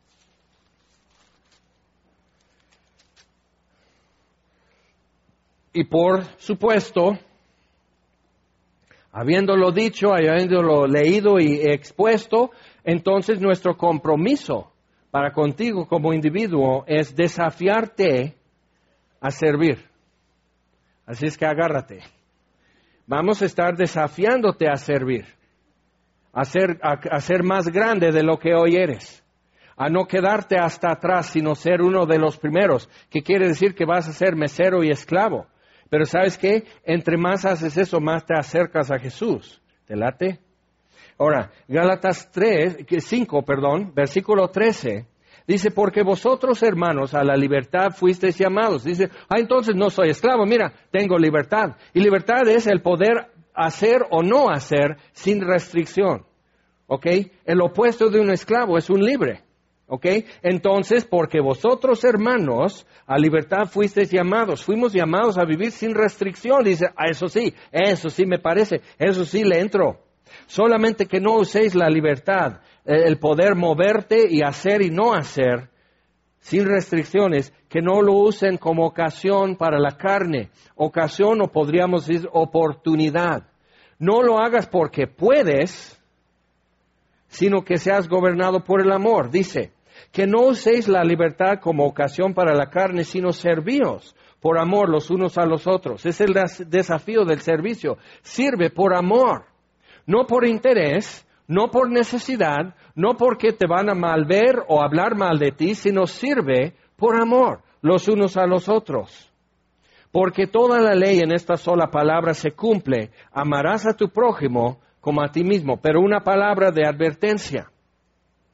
S1: Y por supuesto, habiéndolo dicho, habiéndolo leído y expuesto, entonces nuestro compromiso para contigo como individuo es desafiarte a servir. Así es que agárrate. Vamos a estar desafiándote a servir, a ser, a, a ser más grande de lo que hoy eres, a no quedarte hasta atrás, sino ser uno de los primeros, que quiere decir que vas a ser mesero y esclavo. Pero ¿sabes qué? Entre más haces eso, más te acercas a Jesús. ¿Te late? Ahora, Gálatas tres, cinco, perdón, versículo trece, dice, porque vosotros, hermanos, a la libertad fuisteis llamados. Dice, ah, entonces no soy esclavo, mira, tengo libertad. Y libertad es el poder hacer o no hacer sin restricción. ¿Ok? El opuesto de un esclavo es un libre. ¿Ok? Entonces, porque vosotros, hermanos, a libertad fuisteis llamados. Fuimos llamados a vivir sin restricción. Dice, ah, eso sí, eso sí me parece, eso sí le entro. Solamente que no uséis la libertad, el poder moverte y hacer y no hacer, sin restricciones, que no lo usen como ocasión para la carne, ocasión o podríamos decir oportunidad. No lo hagas porque puedes, sino que seas gobernado por el amor. Dice, que no uséis la libertad como ocasión para la carne, sino servíos por amor los unos a los otros. Es el des- desafío del servicio. Sirve por amor. No por interés, no por necesidad, no porque te van a malver o hablar mal de ti, sino sirve por amor, los unos a los otros. Porque toda la ley en esta sola palabra se cumple. Amarás a tu prójimo como a ti mismo. Pero una palabra de advertencia.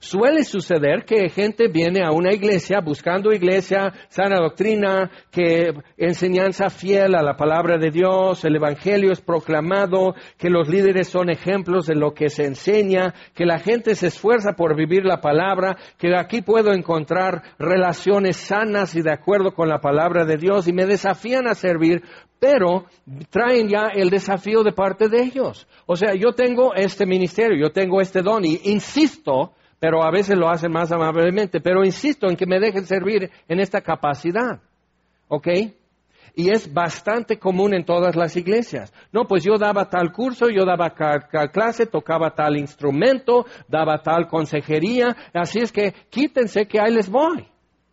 S1: Suele suceder que gente viene a una iglesia buscando iglesia, sana doctrina, que enseñanza fiel a la palabra de Dios, el evangelio es proclamado, que los líderes son ejemplos de lo que se enseña, que la gente se esfuerza por vivir la palabra, que aquí puedo encontrar relaciones sanas y de acuerdo con la palabra de Dios y me desafían a servir, pero traen ya el desafío de parte de ellos. O sea, yo tengo este ministerio, yo tengo este don y insisto, pero a veces lo hacen más amablemente, pero insisto en que me dejen servir en esta capacidad, ¿ok? Y es bastante común en todas las iglesias. No, pues yo daba tal curso, yo daba tal clase, tocaba tal instrumento, daba tal consejería, así es que quítense que ahí les voy.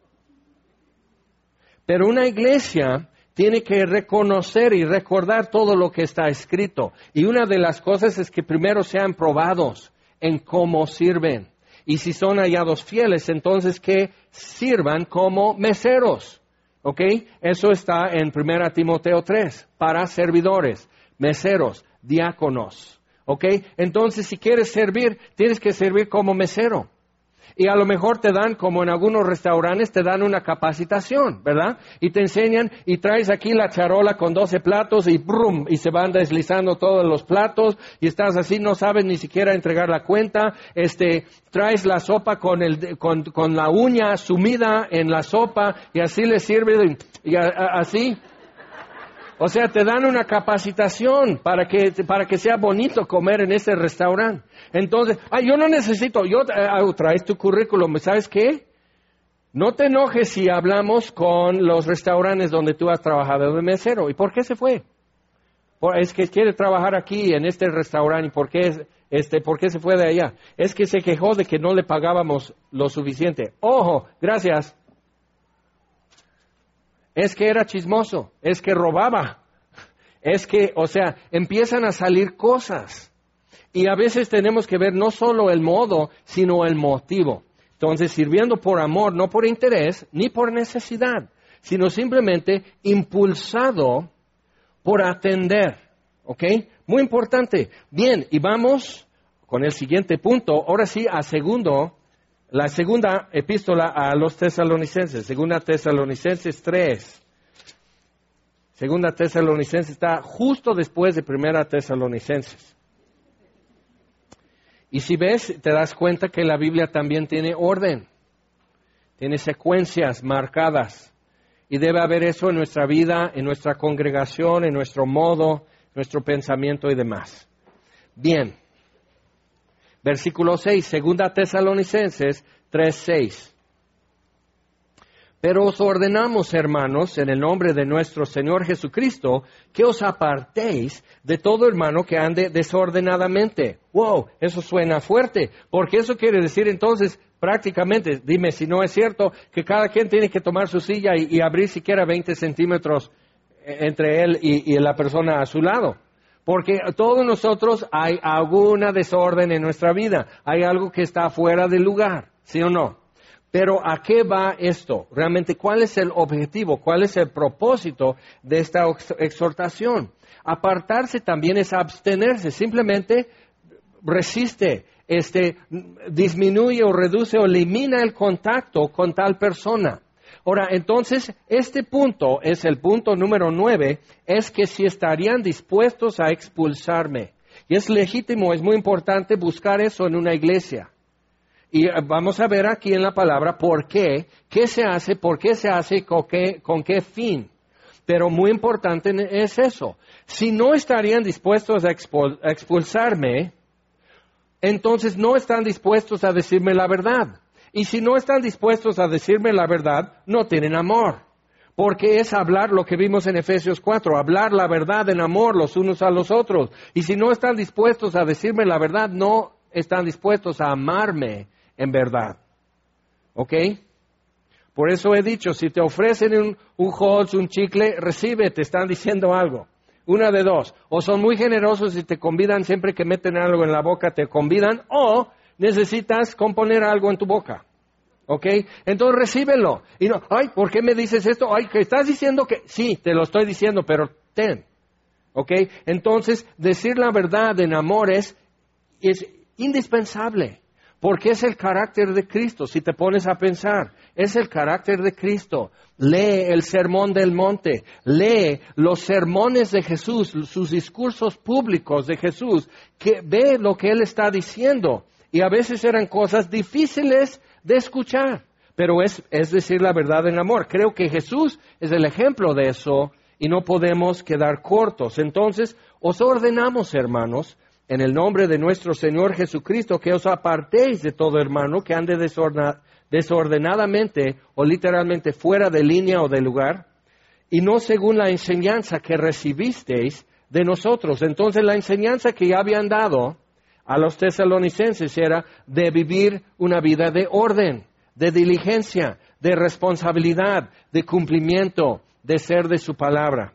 S1: Pero una iglesia tiene que reconocer y recordar todo lo que está escrito. Y una de las cosas es que primero sean probados en cómo sirven. Y si son hallados fieles, entonces que sirvan como meseros. ¿Ok? Eso está en primera Timoteo tres, para servidores, meseros, diáconos. ¿Ok? Entonces, si quieres servir, tienes que servir como mesero. Y a lo mejor te dan, como en algunos restaurantes, te dan una capacitación, ¿verdad? Y te enseñan y traes aquí la charola con doce platos y brum, y se van deslizando todos los platos y estás así, no sabes ni siquiera entregar la cuenta. Este, traes la sopa con el, con, con la uña sumida en la sopa y así le sirve y a, a, así. O sea, te dan una capacitación para que, para que sea bonito comer en ese restaurante. Entonces, ay, yo no necesito, yo eh, traes tu currículum, ¿sabes qué? No te enojes si hablamos con los restaurantes donde tú has trabajado de mesero. ¿Y por qué se fue? Por, es que quiere trabajar aquí en este restaurante. ¿Y por qué, este, por qué se fue de allá? Es que se quejó de que no le pagábamos lo suficiente. Ojo, gracias. Es que era chismoso, es que robaba, es que, o sea, empiezan a salir cosas. Y a veces tenemos que ver no solo el modo, sino el motivo. Entonces, sirviendo por amor, no por interés, ni por necesidad, sino simplemente impulsado por atender. ¿Ok? Muy importante. Bien, y vamos con el siguiente punto. Ahora sí, a segundo, la segunda epístola a los tesalonicenses. Segunda Tesalonicenses tres. Segunda Tesalonicenses está justo después de Primera Tesalonicenses. Y si ves, te das cuenta que la Biblia también tiene orden, tiene secuencias marcadas. Y debe haber eso en nuestra vida, en nuestra congregación, en nuestro modo, nuestro pensamiento y demás. Bien, versículo seis, Segunda Tesalonicenses tres, seis. Pero os ordenamos, hermanos, en el nombre de nuestro Señor Jesucristo, que os apartéis de todo hermano que ande desordenadamente. Wow, eso suena fuerte, porque eso quiere decir entonces, prácticamente, dime si no es cierto, que cada quien tiene que tomar su silla y, y abrir siquiera veinte centímetros entre él y, y la persona a su lado. Porque todos nosotros hay alguna desorden en nuestra vida, hay algo que está fuera de lugar, ¿sí o no? Pero ¿a qué va esto? Realmente, ¿cuál es el objetivo? ¿Cuál es el propósito de esta exhortación? Apartarse también es abstenerse, simplemente resiste, este, disminuye o reduce o elimina el contacto con tal persona. Ahora, entonces, este punto es el punto número nueve, es que si estarían dispuestos a expulsarme. Y es legítimo, es muy importante buscar eso en una iglesia. Y vamos a ver aquí en la palabra por qué, qué se hace, por qué se hace y con qué, con qué fin. Pero muy importante es eso. Si no estarían dispuestos a expulsarme, entonces no están dispuestos a decirme la verdad. Y si no están dispuestos a decirme la verdad, no tienen amor. Porque es hablar lo que vimos en Efesios cuatro, hablar la verdad en amor los unos a los otros. Y si no están dispuestos a decirme la verdad, no están dispuestos a amarme en verdad. ¿Ok? Por eso he dicho, si te ofrecen un, un Halls, un chicle, recibe, te están diciendo algo. Una de dos. O son muy generosos y te convidan siempre que meten algo en la boca, te convidan, o necesitas componer algo en tu boca. ¿Ok? Entonces recíbelo. Y no, ay, ¿por qué me dices esto? Ay, ¿que estás diciendo que? Sí, te lo estoy diciendo, pero ten. ¿Ok? Entonces, decir la verdad en amor es, es indispensable. Porque es el carácter de Cristo, si te pones a pensar, es el carácter de Cristo. Lee el Sermón del Monte, lee los sermones de Jesús, sus discursos públicos de Jesús, que ve lo que Él está diciendo. Y a veces eran cosas difíciles de escuchar, pero es, es decir la verdad en amor. Creo que Jesús es el ejemplo de eso y no podemos quedar cortos. Entonces, os ordenamos, hermanos, en el nombre de nuestro Señor Jesucristo, que os apartéis de todo hermano que ande desorna, desordenadamente o literalmente fuera de línea o de lugar, y no según la enseñanza que recibisteis de nosotros. Entonces la enseñanza que ya habían dado a los tesalonicenses era de vivir una vida de orden, de diligencia, de responsabilidad, de cumplimiento, de ser de su palabra.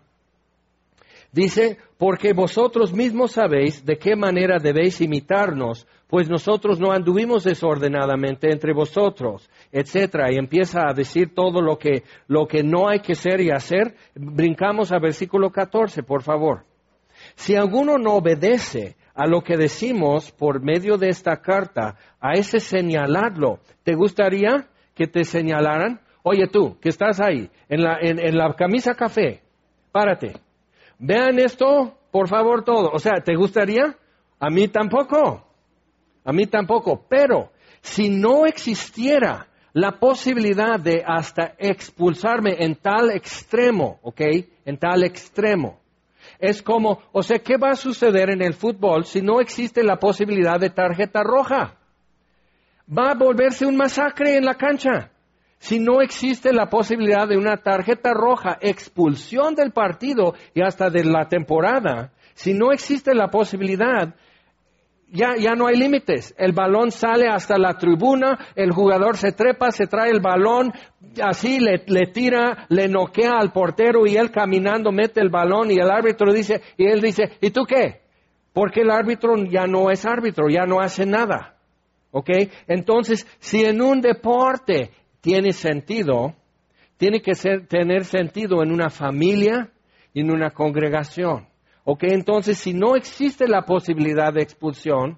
S1: Dice, porque vosotros mismos sabéis de qué manera debéis imitarnos, pues nosotros no anduvimos desordenadamente entre vosotros, etcétera. Y empieza a decir todo lo que, lo que no hay que ser y hacer. Brincamos a versículo catorce, por favor. Si alguno no obedece a lo que decimos por medio de esta carta, a ese señaladlo. ¿Te gustaría que te señalaran? Oye tú, que estás ahí, en la, en, en la camisa café, párate. Vean esto, por favor, todo. O sea, ¿te gustaría? A mí tampoco. A mí tampoco. Pero si no existiera la posibilidad de hasta expulsarme en tal extremo, ¿ok? En tal extremo. Es como, o sea, ¿qué va a suceder en el fútbol si no existe la posibilidad de tarjeta roja? Va a volverse un masacre en la cancha. Si no existe la posibilidad de una tarjeta roja, expulsión del partido y hasta de la temporada, si no existe la posibilidad, ya, ya no hay límites. El balón sale hasta la tribuna, el jugador se trepa, se trae el balón, así le, le tira, le noquea al portero y él caminando mete el balón y el árbitro dice, y él dice, ¿y tú qué? Porque el árbitro ya no es árbitro, ya no hace nada. ¿Ok? Entonces, si en un deporte tiene sentido, tiene que ser, tener sentido en una familia y en una congregación. ¿Ok? Entonces, si no existe la posibilidad de expulsión,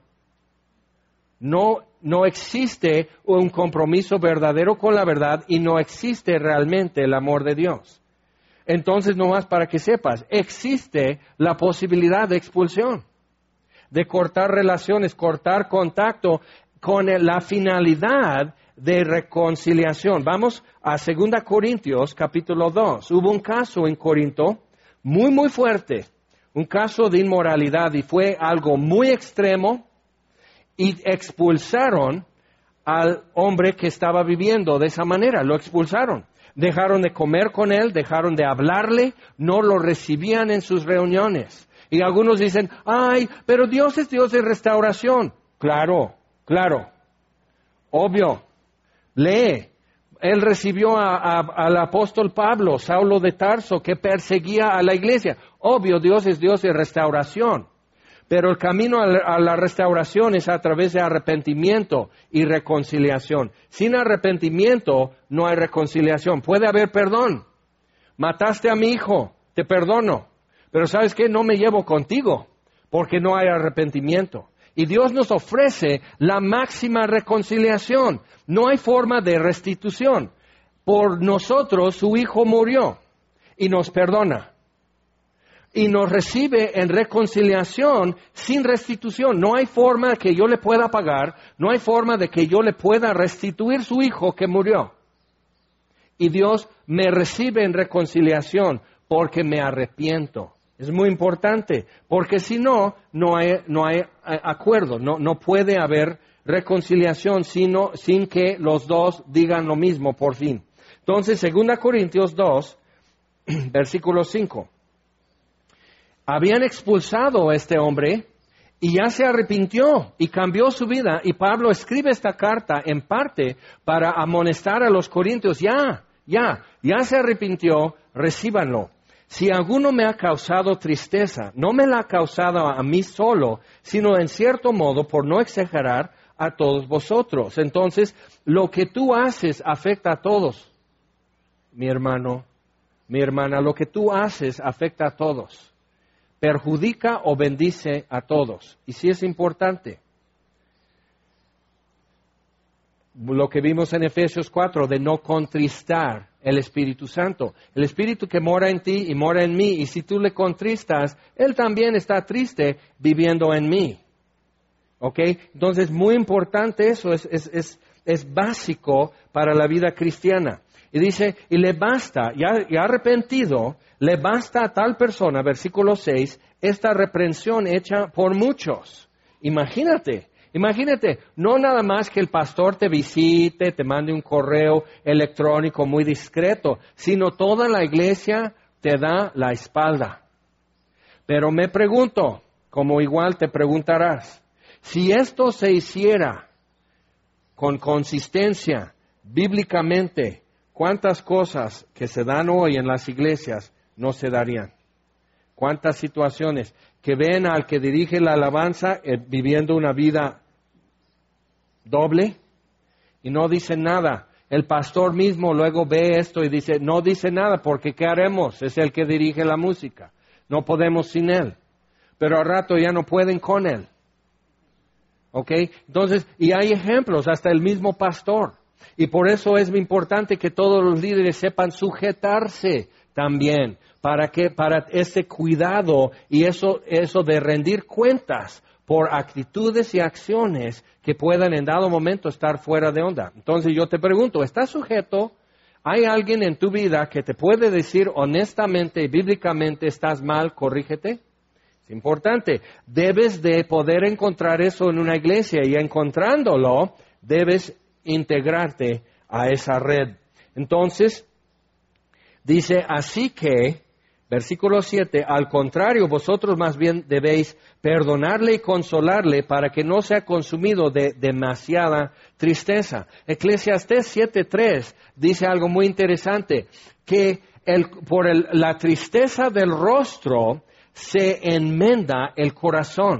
S1: no, no existe un compromiso verdadero con la verdad y no existe realmente el amor de Dios. Entonces, nomás para que sepas, existe la posibilidad de expulsión, de cortar relaciones, cortar contacto con la finalidad de reconciliación. Vamos a Segunda Corintios, capítulo dos. Hubo un caso en Corinto muy, muy fuerte, un caso de inmoralidad y fue algo muy extremo y expulsaron al hombre que estaba viviendo de esa manera, lo expulsaron. Dejaron de comer con él, dejaron de hablarle, no lo recibían en sus reuniones. Y algunos dicen, ay, pero Dios es Dios de restauración. Claro, claro, obvio. Lee, él recibió a, a, al apóstol Pablo, Saulo de Tarso, que perseguía a la iglesia. Obvio, Dios es Dios de restauración. Pero el camino a la, a la restauración es a través de arrepentimiento y reconciliación. Sin arrepentimiento no hay reconciliación. Puede haber perdón. Mataste a mi hijo, te perdono. Pero ¿sabes qué? No me llevo contigo porque no hay arrepentimiento. Y Dios nos ofrece la máxima reconciliación. No hay forma de restitución. Por nosotros su Hijo murió y nos perdona. Y nos recibe en reconciliación sin restitución. No hay forma que yo le pueda pagar, no hay forma de que yo le pueda restituir su Hijo que murió. Y Dios me recibe en reconciliación porque me arrepiento. Es muy importante, porque si no, no hay, no hay acuerdo, no, no puede haber reconciliación sino, sin que los dos digan lo mismo por fin. Entonces, Segunda Corintios dos, versículo cinco. Habían expulsado a este hombre y ya se arrepintió y cambió su vida. Y Pablo escribe esta carta en parte para amonestar a los corintios. Ya, ya, ya se arrepintió, recíbanlo. Si alguno me ha causado tristeza, no me la ha causado a mí solo, sino en cierto modo, por no exagerar, a todos vosotros. Entonces, lo que tú haces afecta a todos. Mi hermano, mi hermana, lo que tú haces afecta a todos. Perjudica o bendice a todos. Y sí es importante. lo que vimos en Efesios cuatro, de no contristar el Espíritu Santo. El Espíritu que mora en ti y mora en mí, y si tú le contristas, Él también está triste viviendo en mí. ¿Ok? Entonces, muy importante eso, es, es, es, es básico para la vida cristiana. Y dice, y le basta, ya, ya arrepentido, le basta a tal persona, versículo seis, esta reprensión hecha por muchos. Imagínate, imagínate, no nada más que el pastor te visite, te mande un correo electrónico muy discreto, sino toda la iglesia te da la espalda. Pero me pregunto, como igual te preguntarás, si esto se hiciera con consistencia, bíblicamente, ¿cuántas cosas que se dan hoy en las iglesias no se darían? ¿Cuántas situaciones que ven al que dirige la alabanza eh, viviendo una vida doble y no dicen nada? El pastor mismo luego ve esto y dice, no dice nada porque ¿qué haremos? Es el que dirige la música. No podemos sin él. Pero al rato ya no pueden con él. ¿Ok? Entonces, y hay ejemplos, hasta el mismo pastor. Y por eso es importante que todos los líderes sepan sujetarse también, para que, para ese cuidado y eso, eso de rendir cuentas por actitudes y acciones que puedan en dado momento estar fuera de onda. Entonces yo te pregunto, ¿estás sujeto? ¿Hay alguien en tu vida que te puede decir honestamente y bíblicamente estás mal, corrígete? Es importante. Debes de poder encontrar eso en una iglesia y encontrándolo, debes integrarte a esa red. Entonces, dice, así que, versículo siete, al contrario, vosotros más bien debéis perdonarle y consolarle para que no sea consumido de demasiada tristeza. Eclesiastés siete tres dice algo muy interesante, que el, por el, la tristeza del rostro se enmenda el corazón.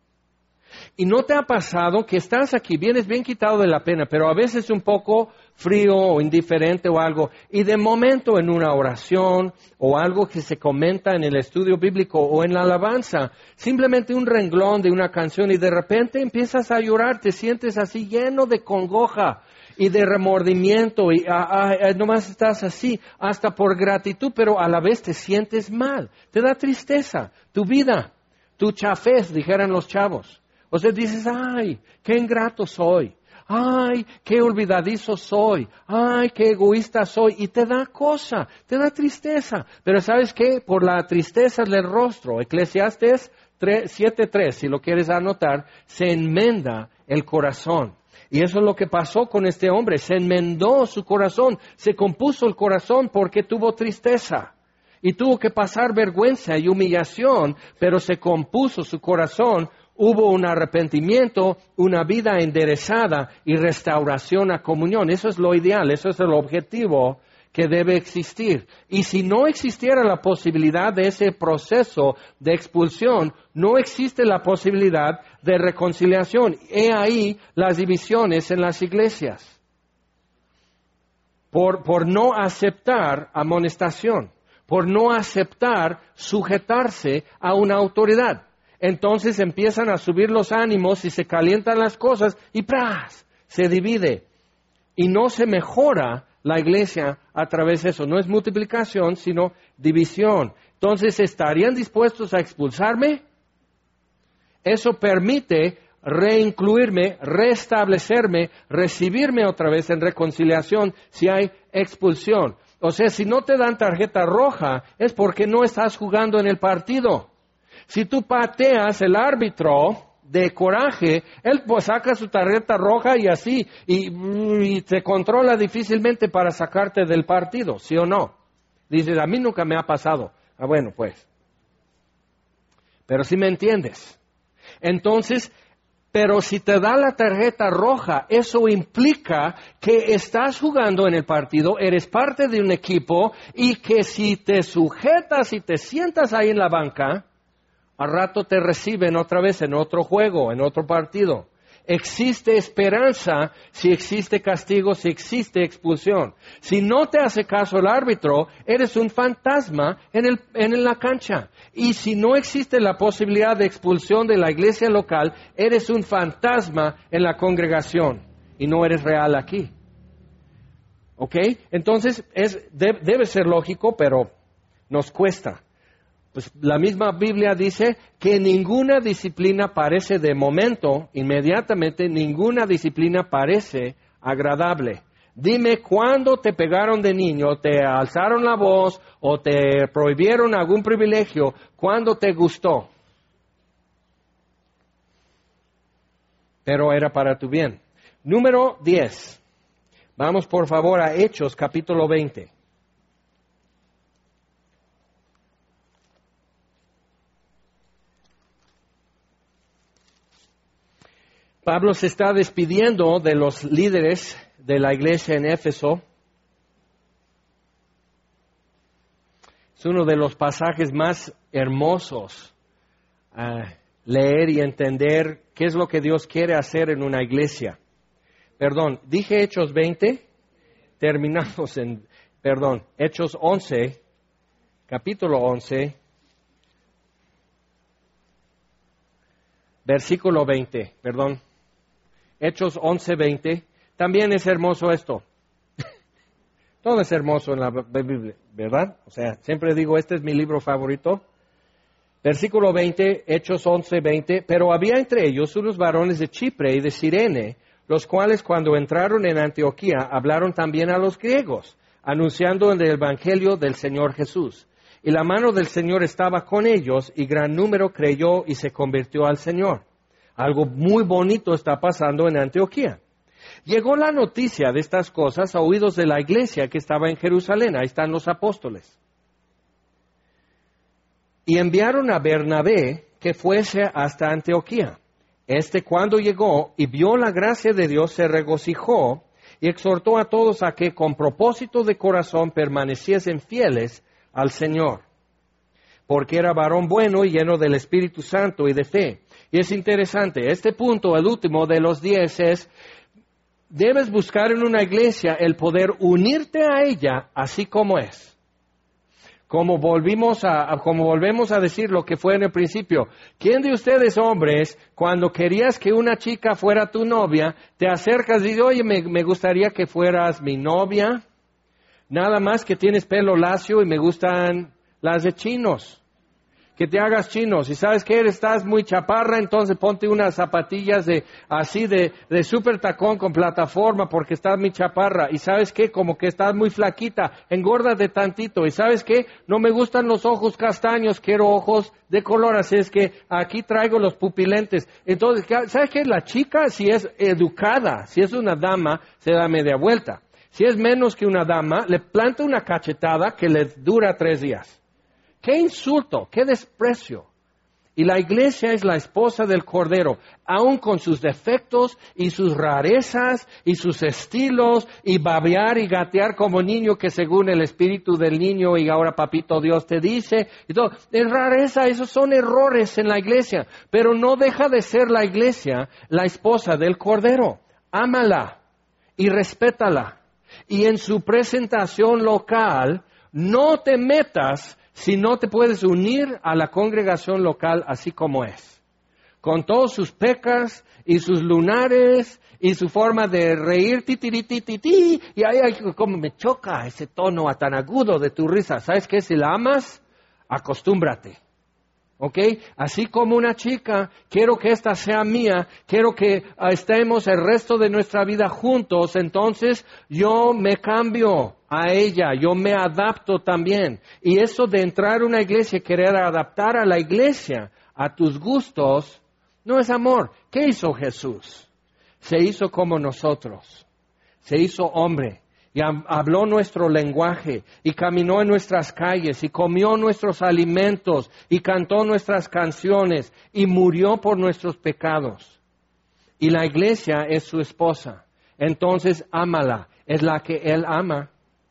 S1: ¿Y no te ha pasado que estás aquí, vienes bien quitado de la pena, pero a veces un poco frío o indiferente o algo, y de momento en una oración o algo que se comenta en el estudio bíblico o en la alabanza, simplemente un renglón de una canción y de repente empiezas a llorar, te sientes así lleno de congoja y de remordimiento y ah, ah, nomás estás así, hasta por gratitud, pero a la vez te sientes mal, te da tristeza, tu vida, tu chafez, dijeran los chavos. O sea, dices, ay, qué ingrato soy, ay, qué olvidadizo soy, ay, qué egoísta soy, y te da cosa, te da tristeza. Pero ¿sabes qué? Por la tristeza del rostro, Eclesiastés siete tres, si lo quieres anotar, se enmenda el corazón. Y eso es lo que pasó con este hombre, se enmendó su corazón, se compuso el corazón porque tuvo tristeza. Y tuvo que pasar vergüenza y humillación, pero se compuso su corazón. Hubo un arrepentimiento, una vida enderezada y restauración a comunión. Eso es lo ideal, eso es el objetivo que debe existir. Y si no existiera la posibilidad de ese proceso de expulsión, no existe la posibilidad de reconciliación. He ahí las divisiones en las iglesias. Por, por no aceptar amonestación, por no aceptar sujetarse a una autoridad. Entonces empiezan a subir los ánimos y se calientan las cosas y ¡pras! Se divide. Y no se mejora la iglesia a través de eso. No es multiplicación, sino división. Entonces, ¿estarían dispuestos a expulsarme? Eso permite reincluirme, restablecerme, recibirme otra vez en reconciliación si hay expulsión. O sea, si no te dan tarjeta roja, es porque no estás jugando en el partido. Si tú pateas el árbitro de coraje, él pues saca su tarjeta roja y así, y, y te controla difícilmente para sacarte del partido, ¿sí o no? Dices, a mí nunca me ha pasado. Ah, bueno, pues. Pero sí me entiendes. Entonces, pero si te da la tarjeta roja, eso implica que estás jugando en el partido, eres parte de un equipo, y que si te sujetas y te sientas ahí en la banca, al rato te reciben otra vez en otro juego, en otro partido. Existe esperanza si existe castigo, si existe expulsión. Si no te hace caso el árbitro, eres un fantasma en, el, en la cancha. Y si no existe la posibilidad de expulsión de la iglesia local, eres un fantasma en la congregación. y no eres real aquí. ¿Ok? Entonces, es, de, debe ser lógico, pero nos cuesta. Pues la misma Biblia dice que ninguna disciplina parece de momento, inmediatamente, ninguna disciplina parece agradable. Dime cuándo te pegaron de niño, te alzaron la voz o te prohibieron algún privilegio, cuándo te gustó. Pero era para tu bien. Número diez. Vamos por favor a Hechos capítulo veinte. Pablo se está despidiendo de los líderes de la iglesia en Éfeso. Es uno de los pasajes más hermosos a leer y entender qué es lo que Dios quiere hacer en una iglesia. Perdón, dije Hechos veinte, terminamos en, perdón, Hechos once, capítulo once, versículo veinte, perdón. Hechos once, veinte. También es hermoso esto. Todo es hermoso en la Biblia, ¿verdad? O sea, siempre digo, este es mi libro favorito. Versículo veinte, Hechos once, veinte. Pero había entre ellos unos varones de Chipre y de Cirene, los cuales cuando entraron en Antioquía hablaron también a los griegos, anunciando el evangelio del Señor Jesús. Y la mano del Señor estaba con ellos, y gran número creyó y se convirtió al Señor. Algo muy bonito está pasando en Antioquía. Llegó la noticia de estas cosas a oídos de la iglesia que estaba en Jerusalén. Ahí están los apóstoles. Y enviaron a Bernabé que fuese hasta Antioquía. Este, cuando llegó y vio la gracia de Dios, se regocijó y exhortó a todos a que con propósito de corazón permaneciesen fieles al Señor, porque era varón bueno y lleno del Espíritu Santo y de fe. Y es interesante, este punto, el último de los diez, es, debes buscar en una iglesia el poder unirte a ella así como es. Como volvimos a, como volvemos a decir lo que fue en el principio. ¿Quién de ustedes hombres, cuando querías que una chica fuera tu novia, te acercas y dices, oye, me, me gustaría que fueras mi novia? Nada más que tienes pelo lacio y me gustan las de chinos. Que te hagas chinos. Y sabes que estás muy chaparra, entonces ponte unas zapatillas de así de, de super tacón con plataforma porque estás muy chaparra. Y sabes que como que estás muy flaquita, engórdate tantito. Y sabes que no me gustan los ojos castaños, quiero ojos de color. Así es que aquí traigo los pupilentes. Entonces, ¿sabes qué? La chica, si es educada, si es una dama, se da media vuelta. Si es menos que una dama, le planta una cachetada que le dura tres días. ¡Qué insulto! ¡Qué desprecio! Y la iglesia es la esposa del Cordero, aun con sus defectos y sus rarezas y sus estilos y babear y gatear como niño que según el espíritu del niño y ahora papito Dios te dice y todo. Es rareza, esos son errores en la iglesia, pero no deja de ser la iglesia la esposa del Cordero. Ámala y respétala. Y en su presentación local, no te metas si no te puedes unir a la congregación local así como es. Con todos sus pecas y sus lunares y su forma de reír, titiritititi, y ay, ay, como me choca ese tono tan agudo de tu risa. ¿Sabes qué? Si la amas, acostúmbrate. ¿Ok? Así como una chica, quiero que esta sea mía, quiero que uh, estemos el resto de nuestra vida juntos, entonces yo me cambio a ella, yo me adapto también. Y eso de entrar a una iglesia, querer adaptar a la iglesia a tus gustos, no es amor. ¿Qué hizo Jesús? Se hizo como nosotros, se hizo hombre. Y habló nuestro lenguaje, y caminó en nuestras calles, y comió nuestros alimentos, y cantó nuestras canciones, y murió por nuestros pecados. Y la iglesia es su esposa. Entonces, ámala, es la que Él ama.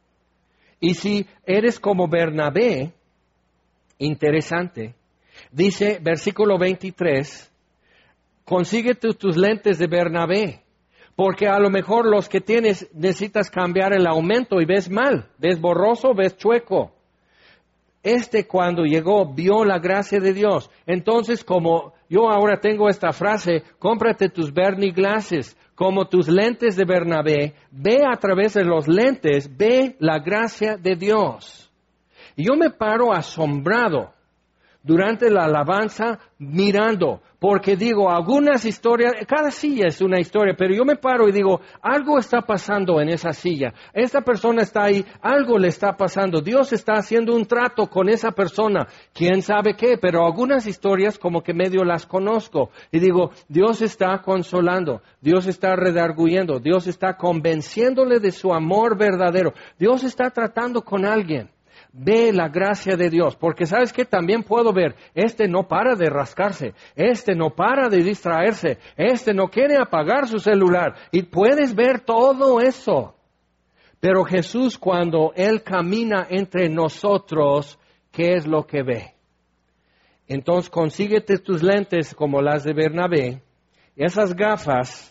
S1: Y si eres como Bernabé, interesante, dice versículo veintitrés, consíguete tus lentes de Bernabé. Porque a lo mejor los que tienes necesitas cambiar el aumento y ves mal, ves borroso, ves chueco. Este cuando llegó vio la gracia de Dios. Entonces, como yo ahora tengo esta frase, cómprate tus Bernie glasses, como tus lentes de Bernabé, ve a través de los lentes, ve la gracia de Dios. Y yo me paro asombrado durante la alabanza mirando, porque digo, algunas historias, cada silla es una historia, pero yo me paro y digo, algo está pasando en esa silla. Esta persona está ahí, algo le está pasando. Dios está haciendo un trato con esa persona, quién sabe qué, pero algunas historias como que medio las conozco. Y digo, Dios está consolando, Dios está redarguyendo, Dios está convenciéndole de su amor verdadero. Dios está tratando con alguien. Ve la gracia de Dios, porque sabes que también puedo ver, este no para de rascarse, este no para de distraerse, este no quiere apagar su celular, y puedes ver todo eso. Pero Jesús, cuando Él camina entre nosotros, ¿qué es lo que ve? Entonces consíguete tus lentes como las de Bernabé, esas gafas.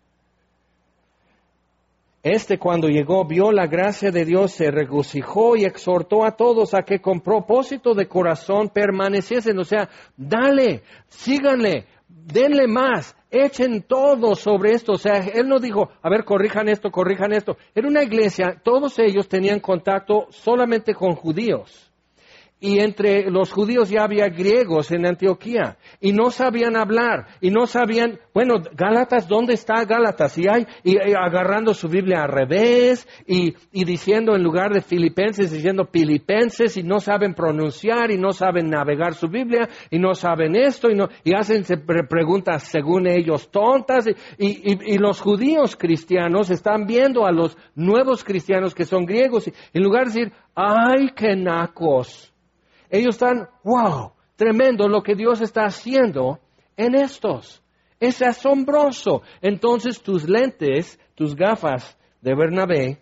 S1: Este cuando llegó vio la gracia de Dios, se regocijó y exhortó a todos a que con propósito de corazón permaneciesen. O sea, dale, síganle, denle más, echen todo sobre esto. O sea, él no dijo, a ver, corrijan esto, corrijan esto. Era una iglesia, todos ellos tenían contacto solamente con judíos. Y entre los judíos ya había griegos en Antioquía. Y no sabían hablar. Y no sabían, bueno, Gálatas, ¿dónde está Gálatas? Y hay, y, y agarrando su Biblia al revés. Y, y diciendo en lugar de Filipenses, diciendo Filipenses. Y no saben pronunciar. Y no saben navegar su Biblia. Y no saben esto. Y, no, y hacen preguntas según ellos tontas. Y, y, y los judíos cristianos están viendo a los nuevos cristianos que son griegos. Y en lugar de decir, ¡ay, qué nacos! Ellos están, wow, tremendo lo que Dios está haciendo en estos. Es asombroso. Entonces tus lentes, tus gafas de Bernabé,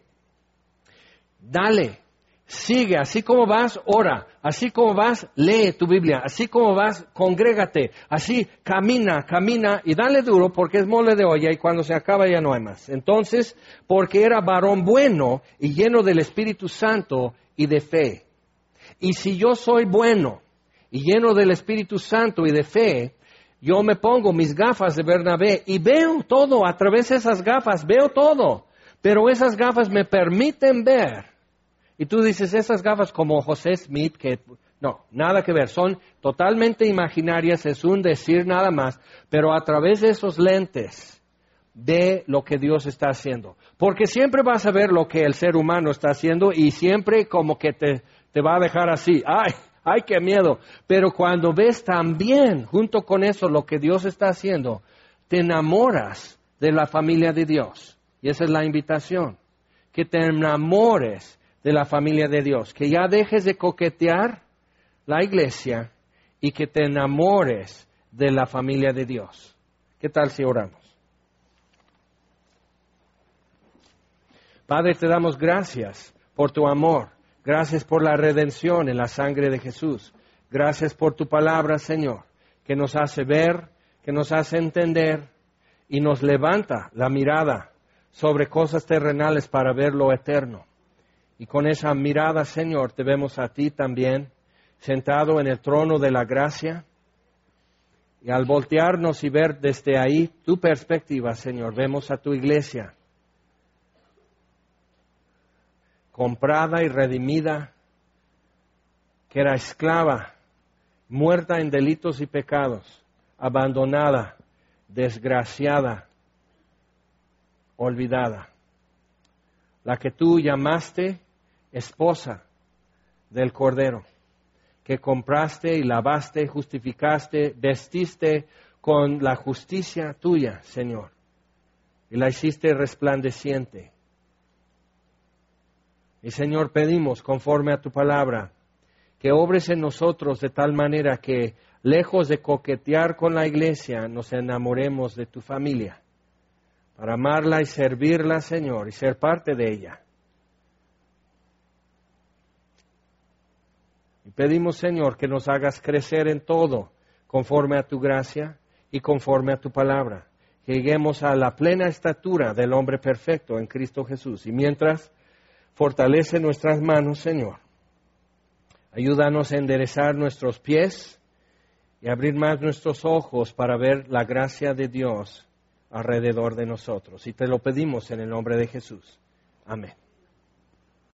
S1: dale, sigue, así como vas, ora, así como vas, lee tu Biblia, así como vas, congrégate, así camina, camina y dale duro porque es mole de olla y cuando se acaba ya no hay más. Entonces, porque era varón bueno y lleno del Espíritu Santo y de fe. Y si yo soy bueno y lleno del Espíritu Santo y de fe, yo me pongo mis gafas de Bernabé y veo todo a través de esas gafas, veo todo. Pero esas gafas me permiten ver. Y tú dices, esas gafas como José Smith, que no, nada que ver, son totalmente imaginarias, es un decir nada más. Pero a través de esos lentes, ve lo que Dios está haciendo. Porque siempre vas a ver lo que el ser humano está haciendo y siempre como que te... te va a dejar así, ¡ay, ay, qué miedo! Pero cuando ves también, junto con eso, lo que Dios está haciendo, te enamoras de la familia de Dios. Y esa es la invitación, que te enamores de la familia de Dios, que ya dejes de coquetear la iglesia y que te enamores de la familia de Dios. ¿Qué tal si oramos? Padre, te damos gracias por tu amor. Gracias por la redención en la sangre de Jesús. Gracias por tu palabra, Señor, que nos hace ver, que nos hace entender y nos levanta la mirada sobre cosas terrenales para ver lo eterno. Y con esa mirada, Señor, te vemos a ti también, sentado en el trono de la gracia. Y al voltearnos y ver desde ahí tu perspectiva, Señor, vemos a tu iglesia comprada y redimida, que era esclava, muerta en delitos y pecados, abandonada, desgraciada, olvidada. La que tú llamaste esposa del Cordero, que compraste y lavaste, justificaste, vestiste con la justicia tuya, Señor, y la hiciste resplandeciente. Y Señor, pedimos, conforme a tu palabra, que obres en nosotros de tal manera que, lejos de coquetear con la iglesia, nos enamoremos de tu familia, para amarla y servirla, Señor, y ser parte de ella. Y pedimos, Señor, que nos hagas crecer en todo, conforme a tu gracia y conforme a tu palabra. Que lleguemos a la plena estatura del hombre perfecto en Cristo Jesús. Y mientras... fortalece nuestras manos, Señor, Ayúdanos a enderezar nuestros pies y abrir más nuestros ojos para ver la gracia de Dios alrededor de nosotros. Y te lo pedimos en el nombre de Jesús. Amén.